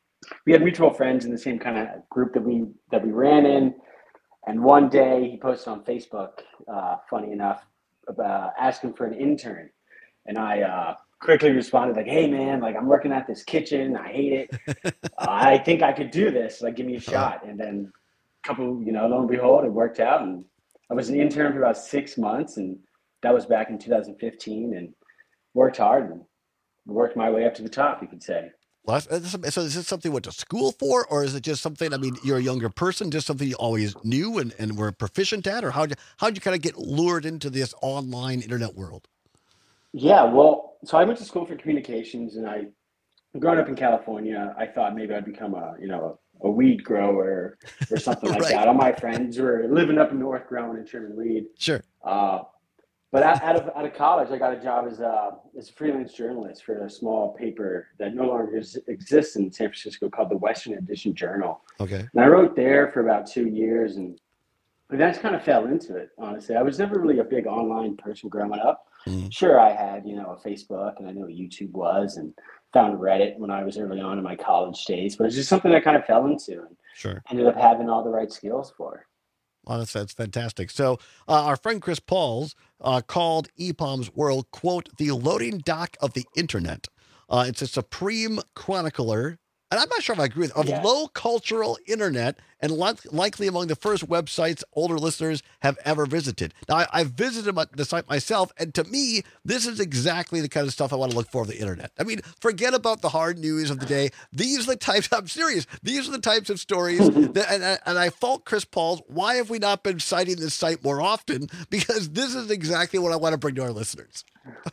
[SPEAKER 1] we had mutual friends in the same kind of group that we that we ran in. And one day he posted on Facebook, uh, funny enough, about asking for an intern, and I uh, quickly responded like, "Hey man, like I'm working at this kitchen. I hate it. uh, I think I could do this. Like, give me a shot." And then couple, you know, lo and behold, it worked out. And I was an intern for about six months, and that was back in two thousand fifteen, and worked hard and worked my way up to the top, you could say.
[SPEAKER 12] Well, so is this something you went to school for, or is it just something, I mean, you're a younger person, just something you always knew and, and were proficient at, or how'd you, how'd you kind of get lured into this online internet world?
[SPEAKER 1] Yeah, well, so I went to school for communications, and I, growing up in California, I thought maybe I'd become a, you know, a, a weed grower or something like right. that. All my friends were living up north growing and trimming weed.
[SPEAKER 12] Sure.
[SPEAKER 1] Uh, but out, out of out of college, I got a job as a as a freelance journalist for a small paper that no longer exists in San Francisco called the Western Edition Journal.
[SPEAKER 12] Okay.
[SPEAKER 1] And I wrote there for about two years, and I just kind of fell into it. Honestly, I was never really a big online person growing up. Mm. Sure, I had you know a Facebook, and I knew what YouTube was, and found Reddit when I was early on in my college days, but it's just something I kind of fell into and
[SPEAKER 12] sure.
[SPEAKER 1] ended up having all the right skills for.
[SPEAKER 12] Well, that's, that's fantastic. So uh, our friend Chris Pauls uh, called E P O M's World, quote, the loading dock of the internet. Uh, it's a supreme chronicler, and I'm not sure if I agree with, of yeah. low cultural internet, and li- likely among the first websites older listeners have ever visited. Now, I, I've visited my, the site myself, and to me, this is exactly the kind of stuff I want to look for on the internet. I mean, forget about the hard news of the day. These are the types, I'm serious, these are the types of stories, that, and, and I fault Chris Pauls, why have we not been citing this site more often? Because this is exactly what I want to bring to our listeners.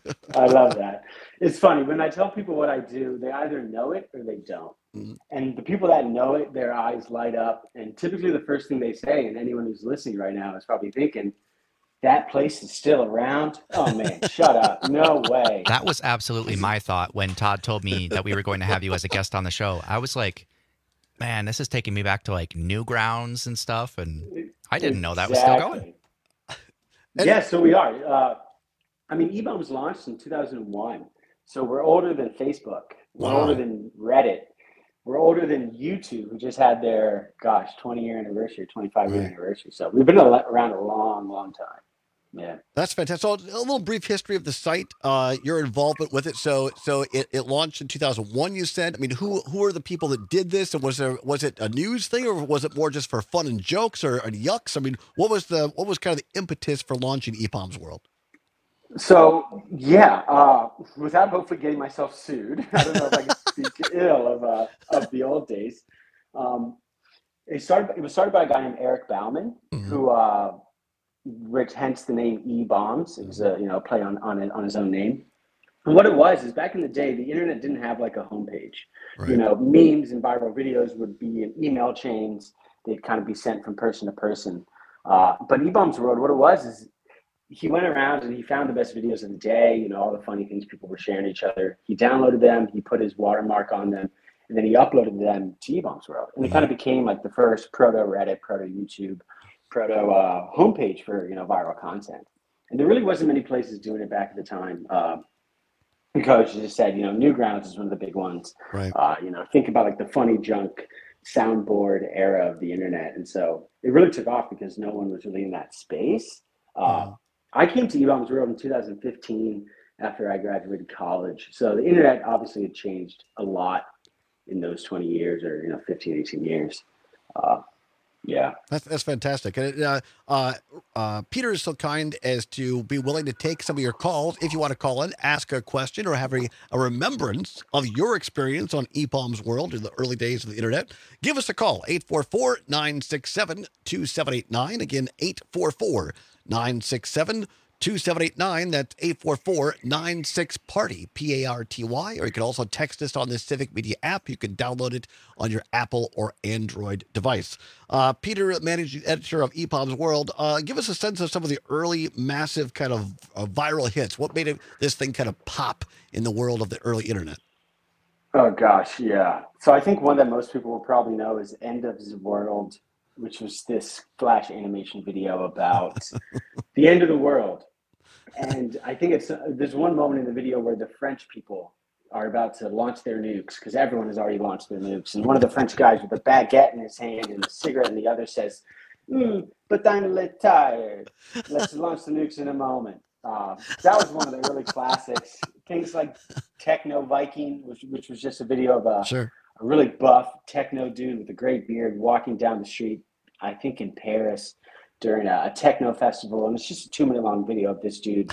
[SPEAKER 1] I love that. It's funny, when I tell people what I do, they either know it or they don't. Mm-hmm. And the people that know it, their eyes light up. And typically the first thing they say, and anyone who's listening right now is probably thinking, that place is still around? Oh, man, shut up. No way.
[SPEAKER 14] That was absolutely my thought when Todd told me that we were going to have you as a guest on the show. I was like, man, this is taking me back to like Newgrounds and stuff. And I didn't know that was still going.
[SPEAKER 1] Yeah, so we are. Uh, I mean, E P O M was launched in two thousand one. So we're older than Facebook. We're wow. older than Reddit. We're older than YouTube, who just had their, gosh, twenty-year anniversary, twenty-five-year right. anniversary. So we've been around a long, long time. Yeah.
[SPEAKER 12] That's fantastic. So a little brief history of the site, uh, your involvement with it. So so it, it launched in two thousand one, you said. I mean, who who are the people that did this? And was there was it a news thing, or was it more just for fun and jokes or, or yucks? I mean, what was the what was kind of the impetus for launching E P O M's World?
[SPEAKER 1] So, yeah, uh, without hopefully getting myself sued, I don't know if I can speak ill of uh, of the old days. Um, it started. It was started by a guy named Eric Bauman, mm-hmm. who, uh, which hence the name E-Bombs. It was a you know play on on, it, on his own name. And what it was is back in the day, the internet didn't have like a homepage.
[SPEAKER 12] Right.
[SPEAKER 1] You know, memes and viral videos would be in email chains. They'd kind of be sent from person to person. Uh, but E-Bombs World, what it was is he went around and he found the best videos of the day, you know, all the funny things people were sharing each other. He downloaded them, he put his watermark on them, and then he uploaded them to E-Bombs World. And it kind of became like the first proto-Reddit, proto-YouTube, proto uh, homepage for, you know, viral content. And there really wasn't many places doing it back at the time. Uh, Coach just said, you know, Newgrounds is one of the big ones.
[SPEAKER 12] Right.
[SPEAKER 1] Uh, you know, think about like the funny junk soundboard era of the internet. And so it really took off because no one was really in that space. Uh,
[SPEAKER 12] Mm.
[SPEAKER 1] I came to E-Bombs World in two thousand fifteen after I graduated college. So the internet obviously had changed a lot in those twenty years or, you know, fifteen, eighteen years. Uh, yeah.
[SPEAKER 12] That's, that's fantastic. And uh, uh, uh, Peter is so kind as to be willing to take some of your calls. If you want to call in, ask a question, or have a, a remembrance of your experience on E-Bombs World in the early days of the internet, give us a call, eight four four, nine six seven, two seven eight nine. Again, eight four four, nine six seven, two seven eight nine. That's eight four four, nine six, party, P A R T Y. Or you can also text us on the Civic Media app. You can download it on your Apple or Android device. Uh, Peter, managing editor of E-Bombs World, uh, give us a sense of some of the early massive kind of uh, viral hits. What made it, this thing kind of pop in the world of the early internet?
[SPEAKER 1] Oh, gosh, yeah. So I think one that most people will probably know is End of the World, which was this flash animation video about the end of the world. And I think it's uh, there's one moment in the video where the French people are about to launch their nukes because everyone has already launched their nukes. And one of the French guys with a baguette in his hand and a cigarette in the other says, mm, but I'm a little tired. Let's launch the nukes in a moment. Uh, that was one of the early classics. Things like Techno Viking, which, which was just a video of a,
[SPEAKER 12] sure.
[SPEAKER 1] a really buff techno dude with a great beard walking down the street, I think in Paris, during a, a techno festival. And it's just a two minute long video of this dude,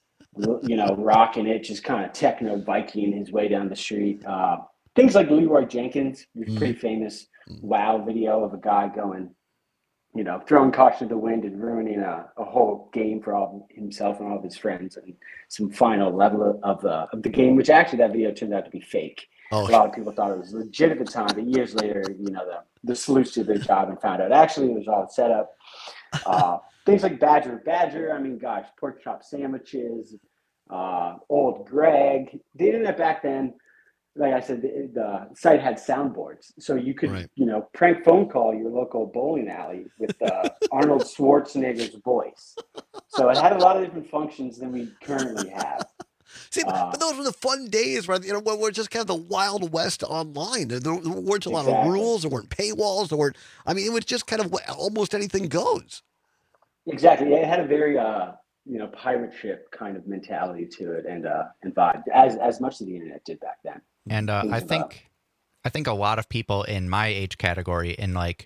[SPEAKER 1] you know, rocking it, just kind of techno Viking his way down the street. Uh, things like Leroy Jenkins, mm. pretty famous wow video of a guy going, you know, throwing caution to the wind and ruining a, a whole game for all himself and all of his friends, and some final level of the of the game, which actually that video turned out to be fake. Oh. A lot of people thought it was legit at the time, but years later, you know, the the sleuths did their job and found out actually it was all set up. Uh, things like Badger Badger, I mean, gosh, pork chop sandwiches, uh, Old Greg. The internet back then, like I said, the, the site had soundboards, so you could, right. you know, prank phone call your local bowling alley with uh, Arnold Schwarzenegger's voice. So it had a lot of different functions than we currently have.
[SPEAKER 12] See, uh, but those were the fun days, right? You know, when we're just kind of the Wild West online. There, there weren't a lot exactly. of rules. There weren't paywalls. There weren't. I mean, it was just kind of almost anything goes.
[SPEAKER 1] Exactly. It had a very, uh, you know, pirate ship kind of mentality to it, and uh, and vibe, as as much as the internet did back then.
[SPEAKER 14] And uh, I think, about. I think a lot of people in my age category, in like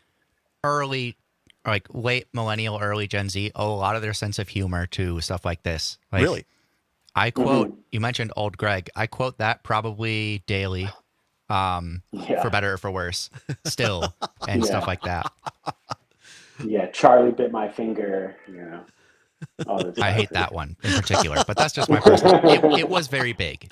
[SPEAKER 14] early, like late millennial, early Gen Z, owe a lot of their sense of humor to stuff like this. Like,
[SPEAKER 12] really.
[SPEAKER 14] I quote, mm-hmm. you mentioned Old Greg. I quote that probably daily, um, yeah. for better or for worse, still, and yeah. stuff like that.
[SPEAKER 1] Yeah, Charlie bit my finger, you know. All the
[SPEAKER 14] I hate that one in particular, but that's just my personal. It, it was very big.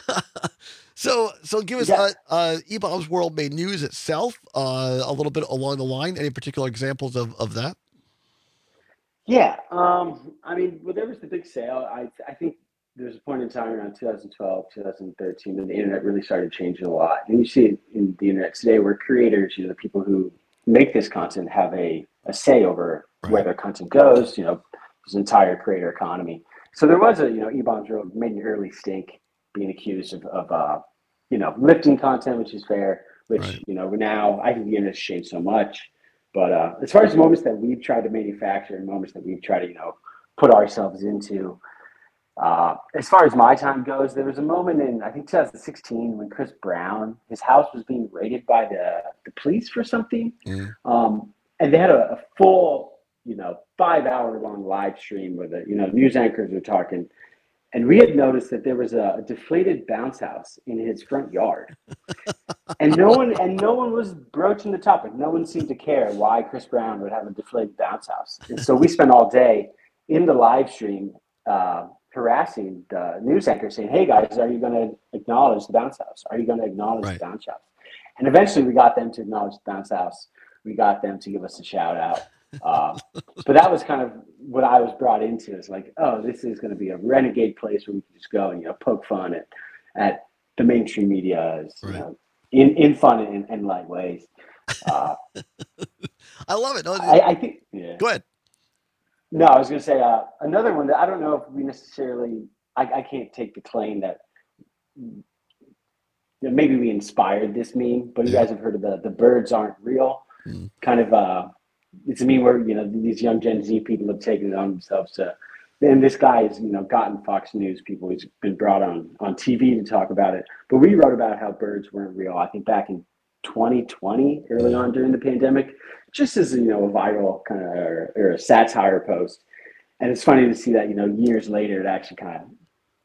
[SPEAKER 12] So, so give us, yeah. uh, uh, E-Bombs World made news itself, uh, a little bit along the line. Any particular examples of, of that?
[SPEAKER 1] Yeah, um, I mean, well, there was the big sale. I I think there was a point in time around two thousand twelve, two thousand thirteen, when the internet really started changing a lot. And you see it in the internet today, where creators, you know, the people who make this content have a, a say over right. where their content goes. You know, there's an entire creator economy. So there was a, you know, E-Bombs World made an early stink, being accused of, of uh, you know, lifting content, which is fair, which, right. you know, now I think the internet's changed so much. But uh, as far as moments that we've tried to manufacture and moments that we've tried to, you know, put ourselves into, uh, as far as my time goes, there was a moment in, I think, two thousand sixteen when Chris Brown, his house was being raided by the, the police for something. Mm. Um, and they had a, a full, you know, five hour long live stream where the, you know, news anchors were talking. And we had noticed that there was a, a deflated bounce house in his front yard. And no one and no one was broaching the topic. No one seemed to care why Chris Brown would have a deflated bounce house. And so we spent all day in the live stream uh, harassing the news anchor saying, hey guys, are you going to acknowledge the bounce house? Are you going to acknowledge right. the bounce house? And eventually we got them to acknowledge the bounce house. We got them to give us a shout out. Um, but that was kind of what I was brought into. Is like, oh, this is going to be a renegade place where we can just go and, you know, poke fun at, at the mainstream media, right. you know, in, in fun and, and light ways. Uh,
[SPEAKER 12] I love it.
[SPEAKER 1] I, I think, yeah.
[SPEAKER 12] Go ahead.
[SPEAKER 1] No, I was going to say uh, another one that I don't know if we necessarily, I, I can't take the claim that, that maybe we inspired this meme, but you yeah. guys have heard of the, the birds aren't real. Mm. Kind of, uh, it's a meme where, you know, these young Gen Z people have taken it on themselves to, and this guy has, you know, gotten Fox News people. He's been brought on, on T V to talk about it. But we wrote about how birds weren't real, I think back in twenty twenty, early on during the pandemic, just as, you know, a viral kind of, or, or a satire post. And it's funny to see that, you know, years later, it actually kind of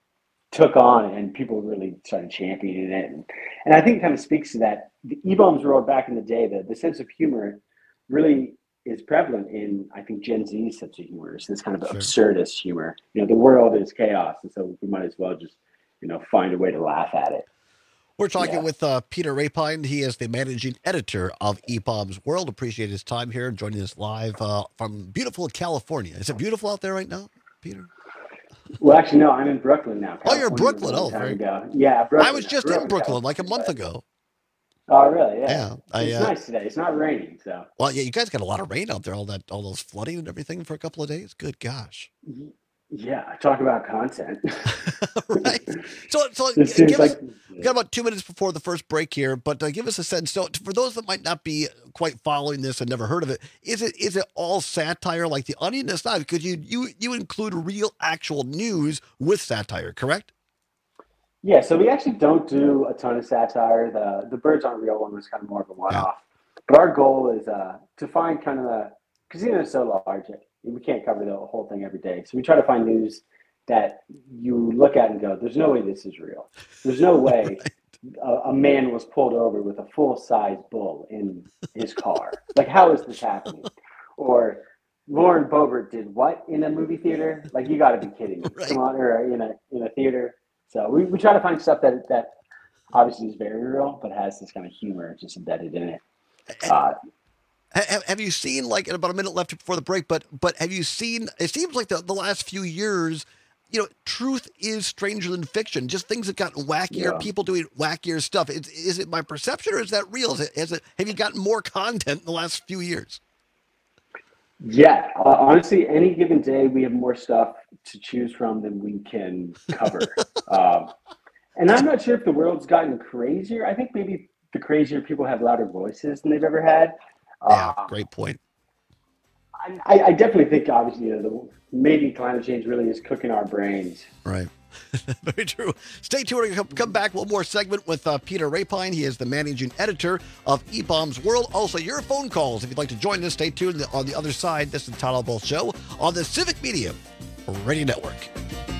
[SPEAKER 1] took on and people really started championing it. And, and I think it kind of speaks to that. The E-Bombs world back in the day, the, the sense of humor really is prevalent in, I think, Gen Z's sense of humor. It's this kind of sure. absurdist humor. You know, the world is chaos, and so we might as well just, you know, find a way to laugh at it.
[SPEAKER 12] We're talking
[SPEAKER 1] yeah.
[SPEAKER 12] with uh, Peter Rapine. He is the managing editor of E-Bombs World. Appreciate his time here, joining us live uh, from beautiful California. Is it beautiful out there right now, Peter?
[SPEAKER 1] Well, actually, no. I'm in Brooklyn now.
[SPEAKER 12] California. Oh, you're in Brooklyn. Oh, very
[SPEAKER 1] good. Yeah, Brooklyn.
[SPEAKER 12] I was just Brooklyn, in Brooklyn like a month ago.
[SPEAKER 1] Oh, really? Yeah.
[SPEAKER 12] Yeah. I,
[SPEAKER 1] it's
[SPEAKER 12] uh,
[SPEAKER 1] nice today. It's not raining, so.
[SPEAKER 12] Well, yeah, you guys got a lot of rain out there. All that, all those flooding and everything for a couple of days. Good gosh.
[SPEAKER 1] Yeah, talk about content.
[SPEAKER 12] Right. So, so
[SPEAKER 1] It
[SPEAKER 12] give
[SPEAKER 1] seems
[SPEAKER 12] us.
[SPEAKER 1] like-
[SPEAKER 12] We got about two minutes before the first break here, but uh, give us a sense. So, for those that might not be quite following this and never heard of it, is it is it all satire like The Onion? It's not, because you you you include real, actual news with satire, correct?
[SPEAKER 1] Yeah, so we actually don't do a ton of satire. The the birds aren't real one was kind of more of a one-off. But our goal is uh, to find kind of the, because you know it's so large, we can't cover the whole thing every day. So we try to find news that you look at and go, there's no way this is real. There's no way a, a man was pulled over with a full-size bull in his car. Like, how is this happening? Or Lauren Boebert did what in a movie theater? Like, you got to be kidding me. Right. Come on, or in a in a theater. So we, we try to find stuff that that obviously is very real, but has this kind of humor just embedded in it. Uh,
[SPEAKER 12] have, have you seen, like, in about a minute left before the break, but but have you seen, it seems like the, the last few years, you know, truth is stranger than fiction. Just things have gotten wackier,
[SPEAKER 1] Yeah.
[SPEAKER 12] people doing wackier stuff. Is, is it my perception, or is that real? Is it, is it, have you gotten more content in the last few years?
[SPEAKER 1] Yeah, uh, honestly, any given day we have more stuff to choose from than we can cover. um, and I'm not sure if the world's gotten crazier. I think maybe the crazier people have louder voices than they've ever had.
[SPEAKER 12] Yeah,
[SPEAKER 1] Uh,
[SPEAKER 12] great point.
[SPEAKER 1] I, I definitely think, obviously, you know, the, maybe climate change really is cooking our brains.
[SPEAKER 12] Right. Very true. Stay tuned. We're going to come back one more segment with uh, Peter Rapine. He is the managing editor of E-Bombs World. Also, your phone calls. If you'd like to join us, stay tuned. On the other side, this is the Todd Albaugh Show on the Civic Media Radio Network.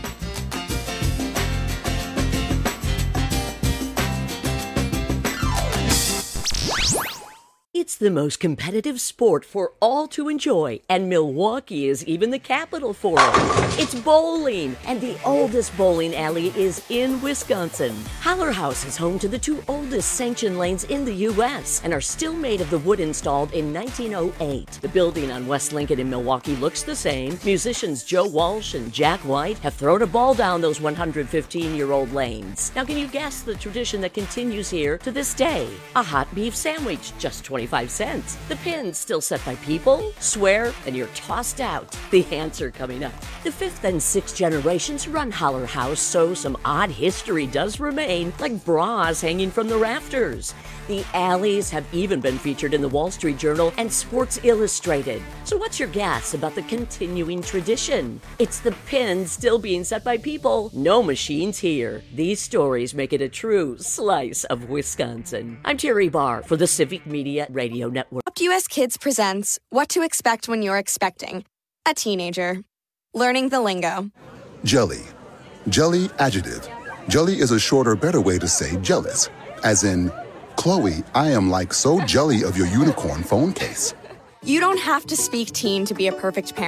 [SPEAKER 3] It's the most competitive sport for all to enjoy, and Milwaukee is even the capital for it. It's bowling, and the oldest bowling alley is in Wisconsin. Haller House is home to the two oldest sanctioned lanes in the U S and are still made of the wood installed in nineteen oh eight. The building on West Lincoln in Milwaukee looks the same. Musicians Joe Walsh and Jack White have thrown a ball down those one hundred fifteen-year-old lanes. Now, can you guess the tradition that continues here to this day? A hot beef sandwich, just twenty-five cents. The pins still set by people, swear, and you're tossed out. The answer coming up. The fifth and sixth generations run Haller House, so some odd history does remain, like bras hanging from the rafters. The alleys have even been featured in the Wall Street Journal and Sports Illustrated. So what's your guess about the continuing tradition? It's the pins still being set by people. No machines here. These stories make it a true slice of Wisconsin. I'm Terry Barr for the Civic Media Radio Network.
[SPEAKER 5] U S Kids presents What to Expect When You're Expecting a Teenager. Learning the lingo.
[SPEAKER 6] Jelly. Jelly adjective. Jelly is a shorter, better way to say jealous. As in, Chloe, I am like so jelly of your unicorn phone case.
[SPEAKER 5] You don't have to speak teen to be a perfect parent.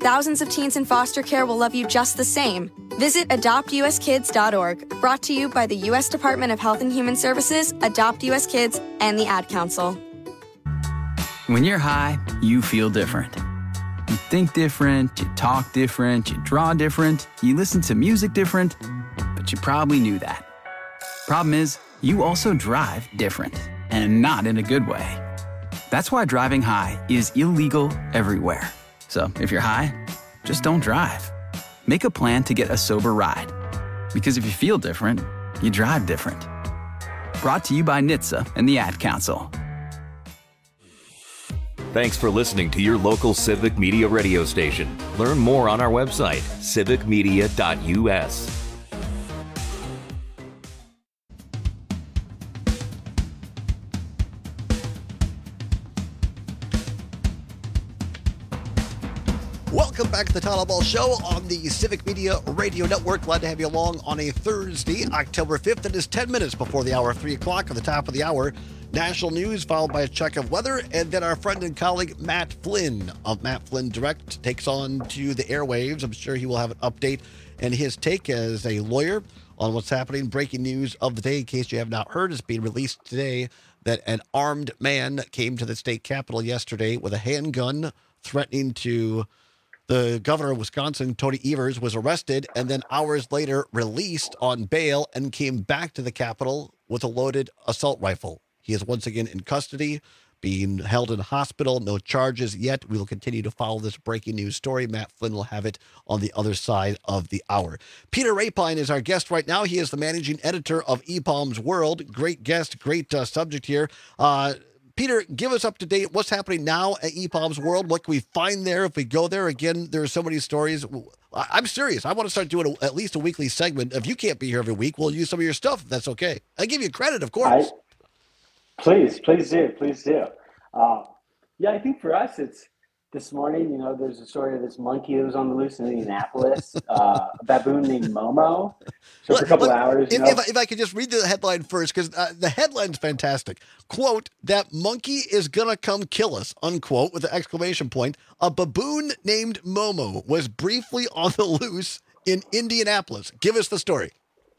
[SPEAKER 5] thousands of teens in foster care will love you just the same. Visit adopt u s kids dot org, brought to you by the U S Department of Health and Human Services, Adopt U S Kids, and the Ad Council.
[SPEAKER 22] When you're high, you feel different. You think different, you talk different, you draw different, you listen to music different, but you probably knew that. Problem is, you also drive different, and not in a good way. That's why driving high is illegal everywhere. So if you're high, just don't drive. Make a plan to get a sober ride. Because if you feel different, you drive different. Brought to you by N H T S A and the Ad Council.
[SPEAKER 2] Thanks for listening to your local Civic Media radio station. Learn more on our website, civic media dot u s.
[SPEAKER 12] Welcome back to the Todd Ball Show on the Civic Media Radio Network. Glad to have you along on a Thursday, October fifth. It is ten minutes before the hour, three o'clock at the top of the hour. National news followed by a check of weather, and then our friend and colleague Matt Flynn of Matt Flynn Direct takes on to the airwaves. I'm sure he will have an update and his take as a lawyer on what's happening. Breaking news of the day, in case you have not heard, is being released today that an armed man came to the state capitol yesterday with a handgun threatening to the governor of Wisconsin. Tony Evers was arrested and then hours later released on bail and came back to the Capitol with a loaded assault rifle. He is once again in custody, being held in hospital. No charges yet. We will continue to follow this breaking news story. Matt Flynn will have it on the other side of the hour. Peter Rapine is our guest right now. He is the managing editor of E Palms World. Great guest, great uh, subject here. Uh, Peter, give us up to date. What's happening now at E Palms World? What can we find there if we go there? Again, there are so many stories. I'm serious. I want to start doing a, at least a weekly segment. If you can't be here every week, we'll use some of your stuff. If that's okay. I give you credit, of course.
[SPEAKER 1] I, please, please do. Please do. Uh, yeah, I think for us, it's this morning, you know, there's a story of this monkey that was on the loose in Indianapolis, uh, a baboon named Momo. So for a couple
[SPEAKER 12] Let,
[SPEAKER 1] hours.
[SPEAKER 12] If,
[SPEAKER 1] you know,
[SPEAKER 12] if, I, if I could just read the headline first, because uh, the headline's fantastic. Quote, that monkey is going to come kill us, unquote, with an exclamation point. A baboon named Momo was briefly on the loose in Indianapolis. Give us the story.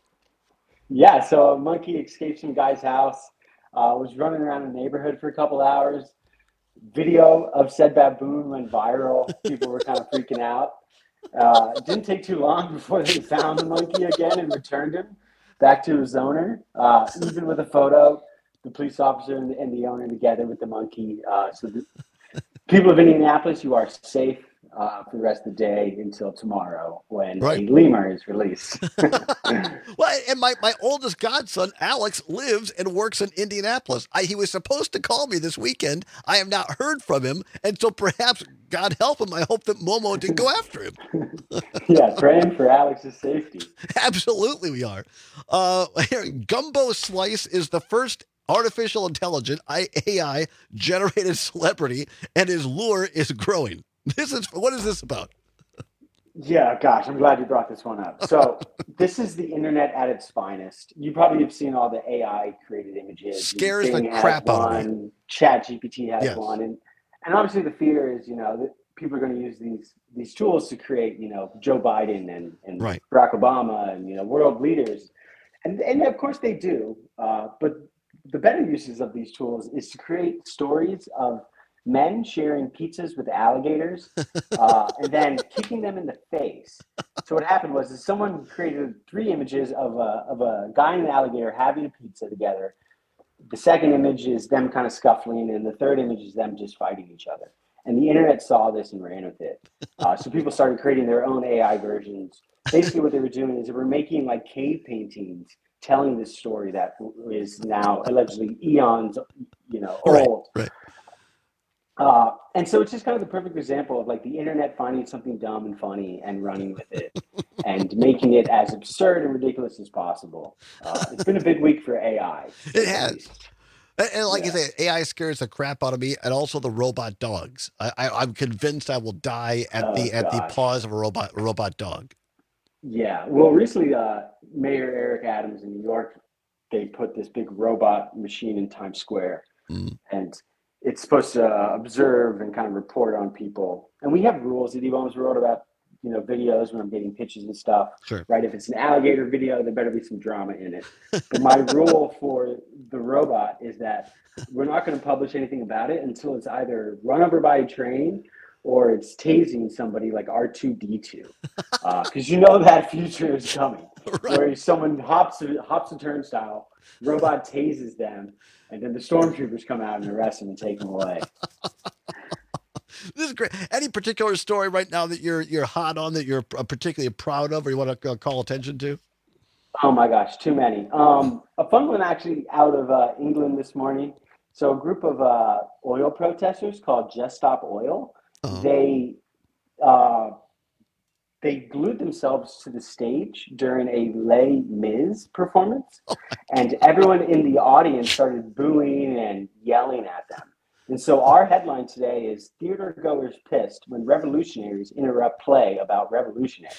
[SPEAKER 1] Yeah, so a monkey escaped some guy's house, uh, was running around the neighborhood for a couple hours. Video of said baboon went viral. People were kind of freaking out. Uh, it didn't take too long before they found the monkey again and returned him back to his owner. Uh, even with a photo, the police officer and the, and the owner together with the monkey. Uh, so the people of Indianapolis, you are safe uh, for the rest of the day until tomorrow when
[SPEAKER 12] Right.
[SPEAKER 1] a lemur is released.
[SPEAKER 12] Well, and my, my oldest godson, Alex, lives and works in Indianapolis. I, he was supposed to call me this weekend. I have not heard from him. And so perhaps, God help him, I hope that Momo didn't go after him.
[SPEAKER 1] Yeah, praying for Alex's safety.
[SPEAKER 12] Absolutely we are. Uh, here, Gumbo Slice is the first artificial intelligent A I generated celebrity, and his lure is growing. This is what is this about?
[SPEAKER 1] Yeah, gosh, I'm glad you brought this one up. So this is the internet at its finest. You probably have seen all the A I created images.
[SPEAKER 12] Scares the
[SPEAKER 1] Bing has
[SPEAKER 12] crap out of me.
[SPEAKER 1] one, Chat G P T has
[SPEAKER 12] Yes.
[SPEAKER 1] one, and and obviously the fear is, you know, that people are going to use these these tools to create, you know, Joe Biden and and
[SPEAKER 12] Right.
[SPEAKER 1] Barack Obama and, you know, world leaders, and and of course they do. Uh, but the better uses of these tools is to create stories of men sharing pizzas with alligators uh, and then kicking them in the face. So what happened was is someone created three images of a, of a guy and an alligator having a pizza together. The second image is them kind of scuffling, and the third image is them just fighting each other. And the internet saw this and ran with it. Uh, so people started creating their own A I versions. Basically what they were doing is they were making like cave paintings telling this story that is now allegedly eons, you know, old.
[SPEAKER 12] Right, right.
[SPEAKER 1] Uh, and so it's just kind of the perfect example of like the internet finding something dumb and funny and running with it and making it as absurd and ridiculous as possible. Uh, it's been a big week for A I.
[SPEAKER 12] It has. And, and like
[SPEAKER 1] Yeah.
[SPEAKER 12] you say, A I scares the crap out of me, and also the robot dogs. I, I, I'm convinced I will die at
[SPEAKER 1] Oh,
[SPEAKER 12] the at the
[SPEAKER 1] gosh.
[SPEAKER 12] paws of a robot a robot dog.
[SPEAKER 1] Yeah. Well, recently, uh, Mayor Eric Adams in New York, they put this big robot machine in Times Square.
[SPEAKER 12] Mm.
[SPEAKER 1] And it's supposed to uh, observe and kind of report on people. And we have rules that E-Bombs wrote about, you know, videos when I'm getting pitches and stuff.
[SPEAKER 12] Sure.
[SPEAKER 1] Right? If it's an alligator video, there better be some drama in it. But my rule for the robot is that we're not going to publish anything about it until it's either run over by a train or it's tasing somebody like R two D two. Because uh, you know that future is coming. Right. Where someone hops a, hops a turnstile, robot tases them, and then the stormtroopers come out and arrest them and take them away.
[SPEAKER 12] This is great. Any particular story right now that you're you're hot on, that you're particularly proud of, or you want to call attention to?
[SPEAKER 1] Oh my gosh, too many. Um, a fun one actually out of uh, England this morning. So a group of uh, oil protesters called Just Stop Oil, uh-huh. they uh, they glued themselves to the stage during a Les Mis performance, oh and everyone in the audience started booing and yelling at them. And so our headline today is "Theater Goers Pissed When Revolutionaries Interrupt Play About Revolutionaries."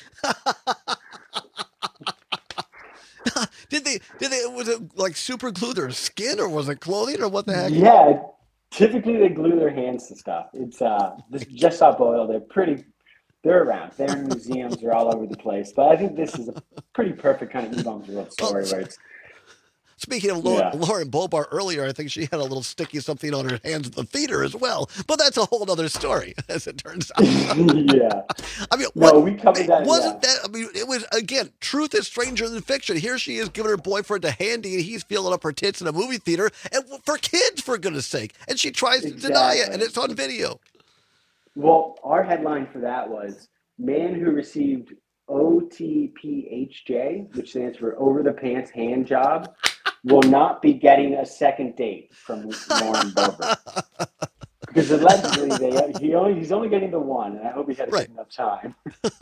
[SPEAKER 12] Did they, did they, was it like super glue their skin, or was it clothing, or what the heck?
[SPEAKER 1] Yeah, typically they glue their hands to stuff. It's uh, this Just Stop Oil. They're pretty, they're around. They're in museums. They're all over the place. But I think this is a pretty perfect kind of E-Bombs World story where it's,
[SPEAKER 12] speaking of Lauren,
[SPEAKER 1] yeah.
[SPEAKER 12] Lauren Boebert earlier, I think she had a little sticky something on her hands at the theater as well. But that's a whole other story, as it turns out.
[SPEAKER 1] Yeah.
[SPEAKER 12] I mean,
[SPEAKER 1] no,
[SPEAKER 12] what,
[SPEAKER 1] we covered that.
[SPEAKER 12] Wasn't
[SPEAKER 1] yeah.
[SPEAKER 12] that, I mean, it was, again, truth is stranger than fiction. Here she is giving her boyfriend a handy, and he's feeling up her tits in a movie theater, and for kids, for goodness sake. And she tries
[SPEAKER 1] exactly.
[SPEAKER 12] to deny it, and it's on video.
[SPEAKER 1] Well, our headline for that was, man who received O T P H J, which stands for over the pants hand job, will not be getting a second date from Lauren Boebert. Because allegedly they, he only he's only getting the one, and I hope he had
[SPEAKER 12] right.
[SPEAKER 1] enough time.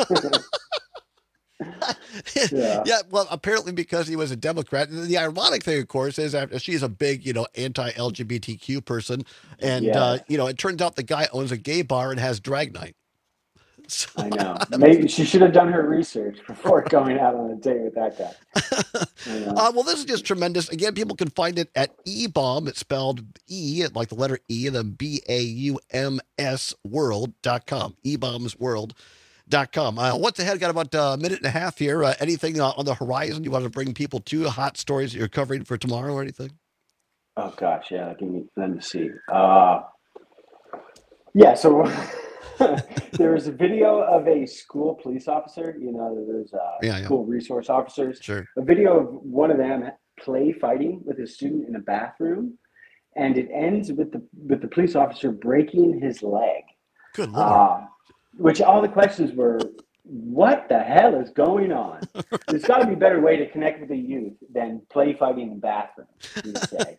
[SPEAKER 12] yeah. yeah, well, apparently because he was a Democrat. The ironic thing, of course, is after she's a big, you know, anti-L G B T Q person, and
[SPEAKER 1] yeah.
[SPEAKER 12] uh, you know, it turns out the guy owns a gay bar and has drag night.
[SPEAKER 1] So, I know. Maybe she should have done her research before going out on a date with that guy.
[SPEAKER 12] uh, well, this is just tremendous. Again, people can find it at E-Bomb. It's spelled E, like the letter E, and then B A U M S world dot com. E bombs world dot com. Uh, what's ahead? Got about a minute and a half here. Uh, anything uh, on the horizon you want to bring people to? Hot stories that you're covering for tomorrow or anything?
[SPEAKER 1] Oh, gosh, yeah. Give me, let me see. Uh, yeah, so... There was a video of a school police officer. You know, there's uh,
[SPEAKER 12] yeah, yeah.
[SPEAKER 1] school resource officers.
[SPEAKER 12] Sure.
[SPEAKER 1] A video of one of them play fighting with a student in a bathroom, and it ends with the with the police officer breaking his leg.
[SPEAKER 12] Good Lord.
[SPEAKER 1] Uh, which all the questions were, what the hell is going on? There's got to be a better way to connect with the youth than play fighting in bathrooms, you would say.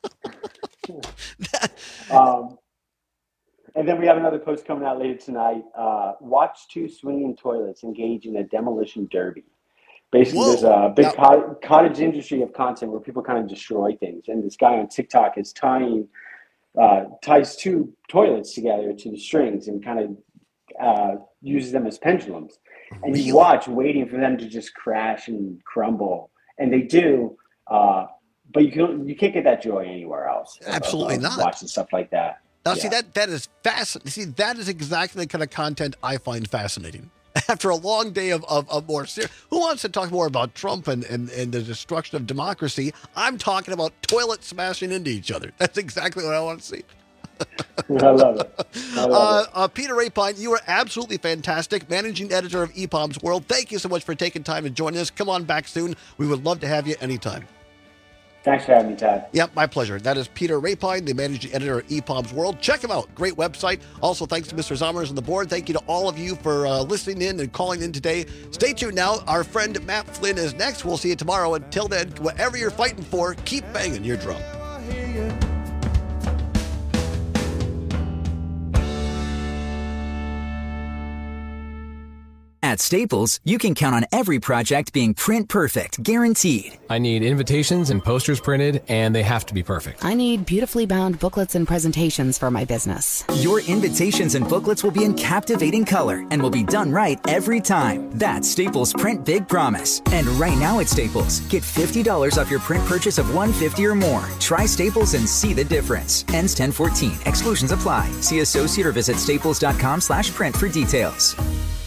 [SPEAKER 1] um, And then we have another post coming out later tonight. Uh, watch two swinging toilets engage in a demolition derby. Basically, Whoa. there's a big now, cot- cottage industry of content where people kind of destroy things. And this guy on TikTok is tying, uh, ties two toilets together to the strings and kind of uh, uses them as pendulums. And really? you watch waiting for them to just crash and crumble. And they do, uh, but you, can, you can't get that joy anywhere else.
[SPEAKER 12] Absolutely
[SPEAKER 1] of, of
[SPEAKER 12] not.
[SPEAKER 1] Watching stuff like that.
[SPEAKER 12] Now,
[SPEAKER 1] yeah.
[SPEAKER 12] see, that that is fascinating. See, that is exactly the kind of content I find fascinating. After a long day of, of, of more serious, who wants to talk more about Trump and, and, and the destruction of democracy? I'm talking about toilets smashing into each other. That's exactly what I want to see.
[SPEAKER 1] I love it. I love
[SPEAKER 12] uh,
[SPEAKER 1] it.
[SPEAKER 12] Uh, Peter Rapine, you are absolutely fantastic. Managing editor of E-Bombs World. Thank you so much for taking time to join us. Come on back soon. We would love to have you anytime.
[SPEAKER 1] Thanks for having me, Todd.
[SPEAKER 12] Yep, my pleasure. That is Peter Rapine, the managing editor of E-Bombs World. Check him out. Great website. Also, thanks to Mister Zommers on the board. Thank you to all of you for uh, listening in and calling in today. Stay tuned now. Our friend Matt Flynn is next. We'll see you tomorrow. Until then, whatever you're fighting for, keep banging your drum.
[SPEAKER 4] At At Staples, you can count on every project being print perfect, guaranteed.
[SPEAKER 7] I need invitations and posters printed, and they have to be perfect.
[SPEAKER 8] I need beautifully bound booklets and presentations for my business.
[SPEAKER 4] Your invitations and booklets will be in captivating color and will be done right every time. That's Staples Print Big Promise. And right now at Staples, get fifty dollars off your print purchase of one hundred fifty dollars or more. Try Staples and see the difference. Ends ten fourteen. Exclusions apply. See associate or visit staples.com slash print for details.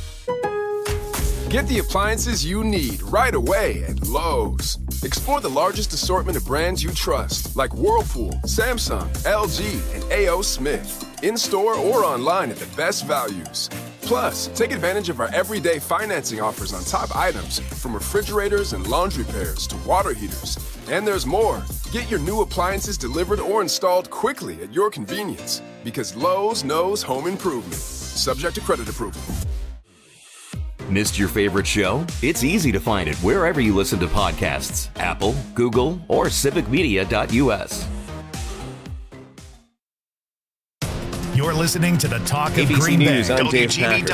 [SPEAKER 9] Get the appliances you need right away at Lowe's. Explore the largest assortment of brands you trust, like Whirlpool, Samsung, L G, and A O Smith. In-store or online at the best values. Plus, take advantage of our everyday financing offers on top items, from refrigerators and laundry pairs to water heaters. And there's more. Get your new appliances delivered or installed quickly at your convenience. Because Lowe's knows home improvement. Subject to credit approval.
[SPEAKER 2] Missed your favorite show? It's easy to find it wherever you listen to podcasts. Apple, Google, or civic media dot U S.
[SPEAKER 10] You're listening to the Talk of
[SPEAKER 20] A B C
[SPEAKER 10] Green
[SPEAKER 20] News,
[SPEAKER 10] Bay.
[SPEAKER 20] I'm Dave Patrick.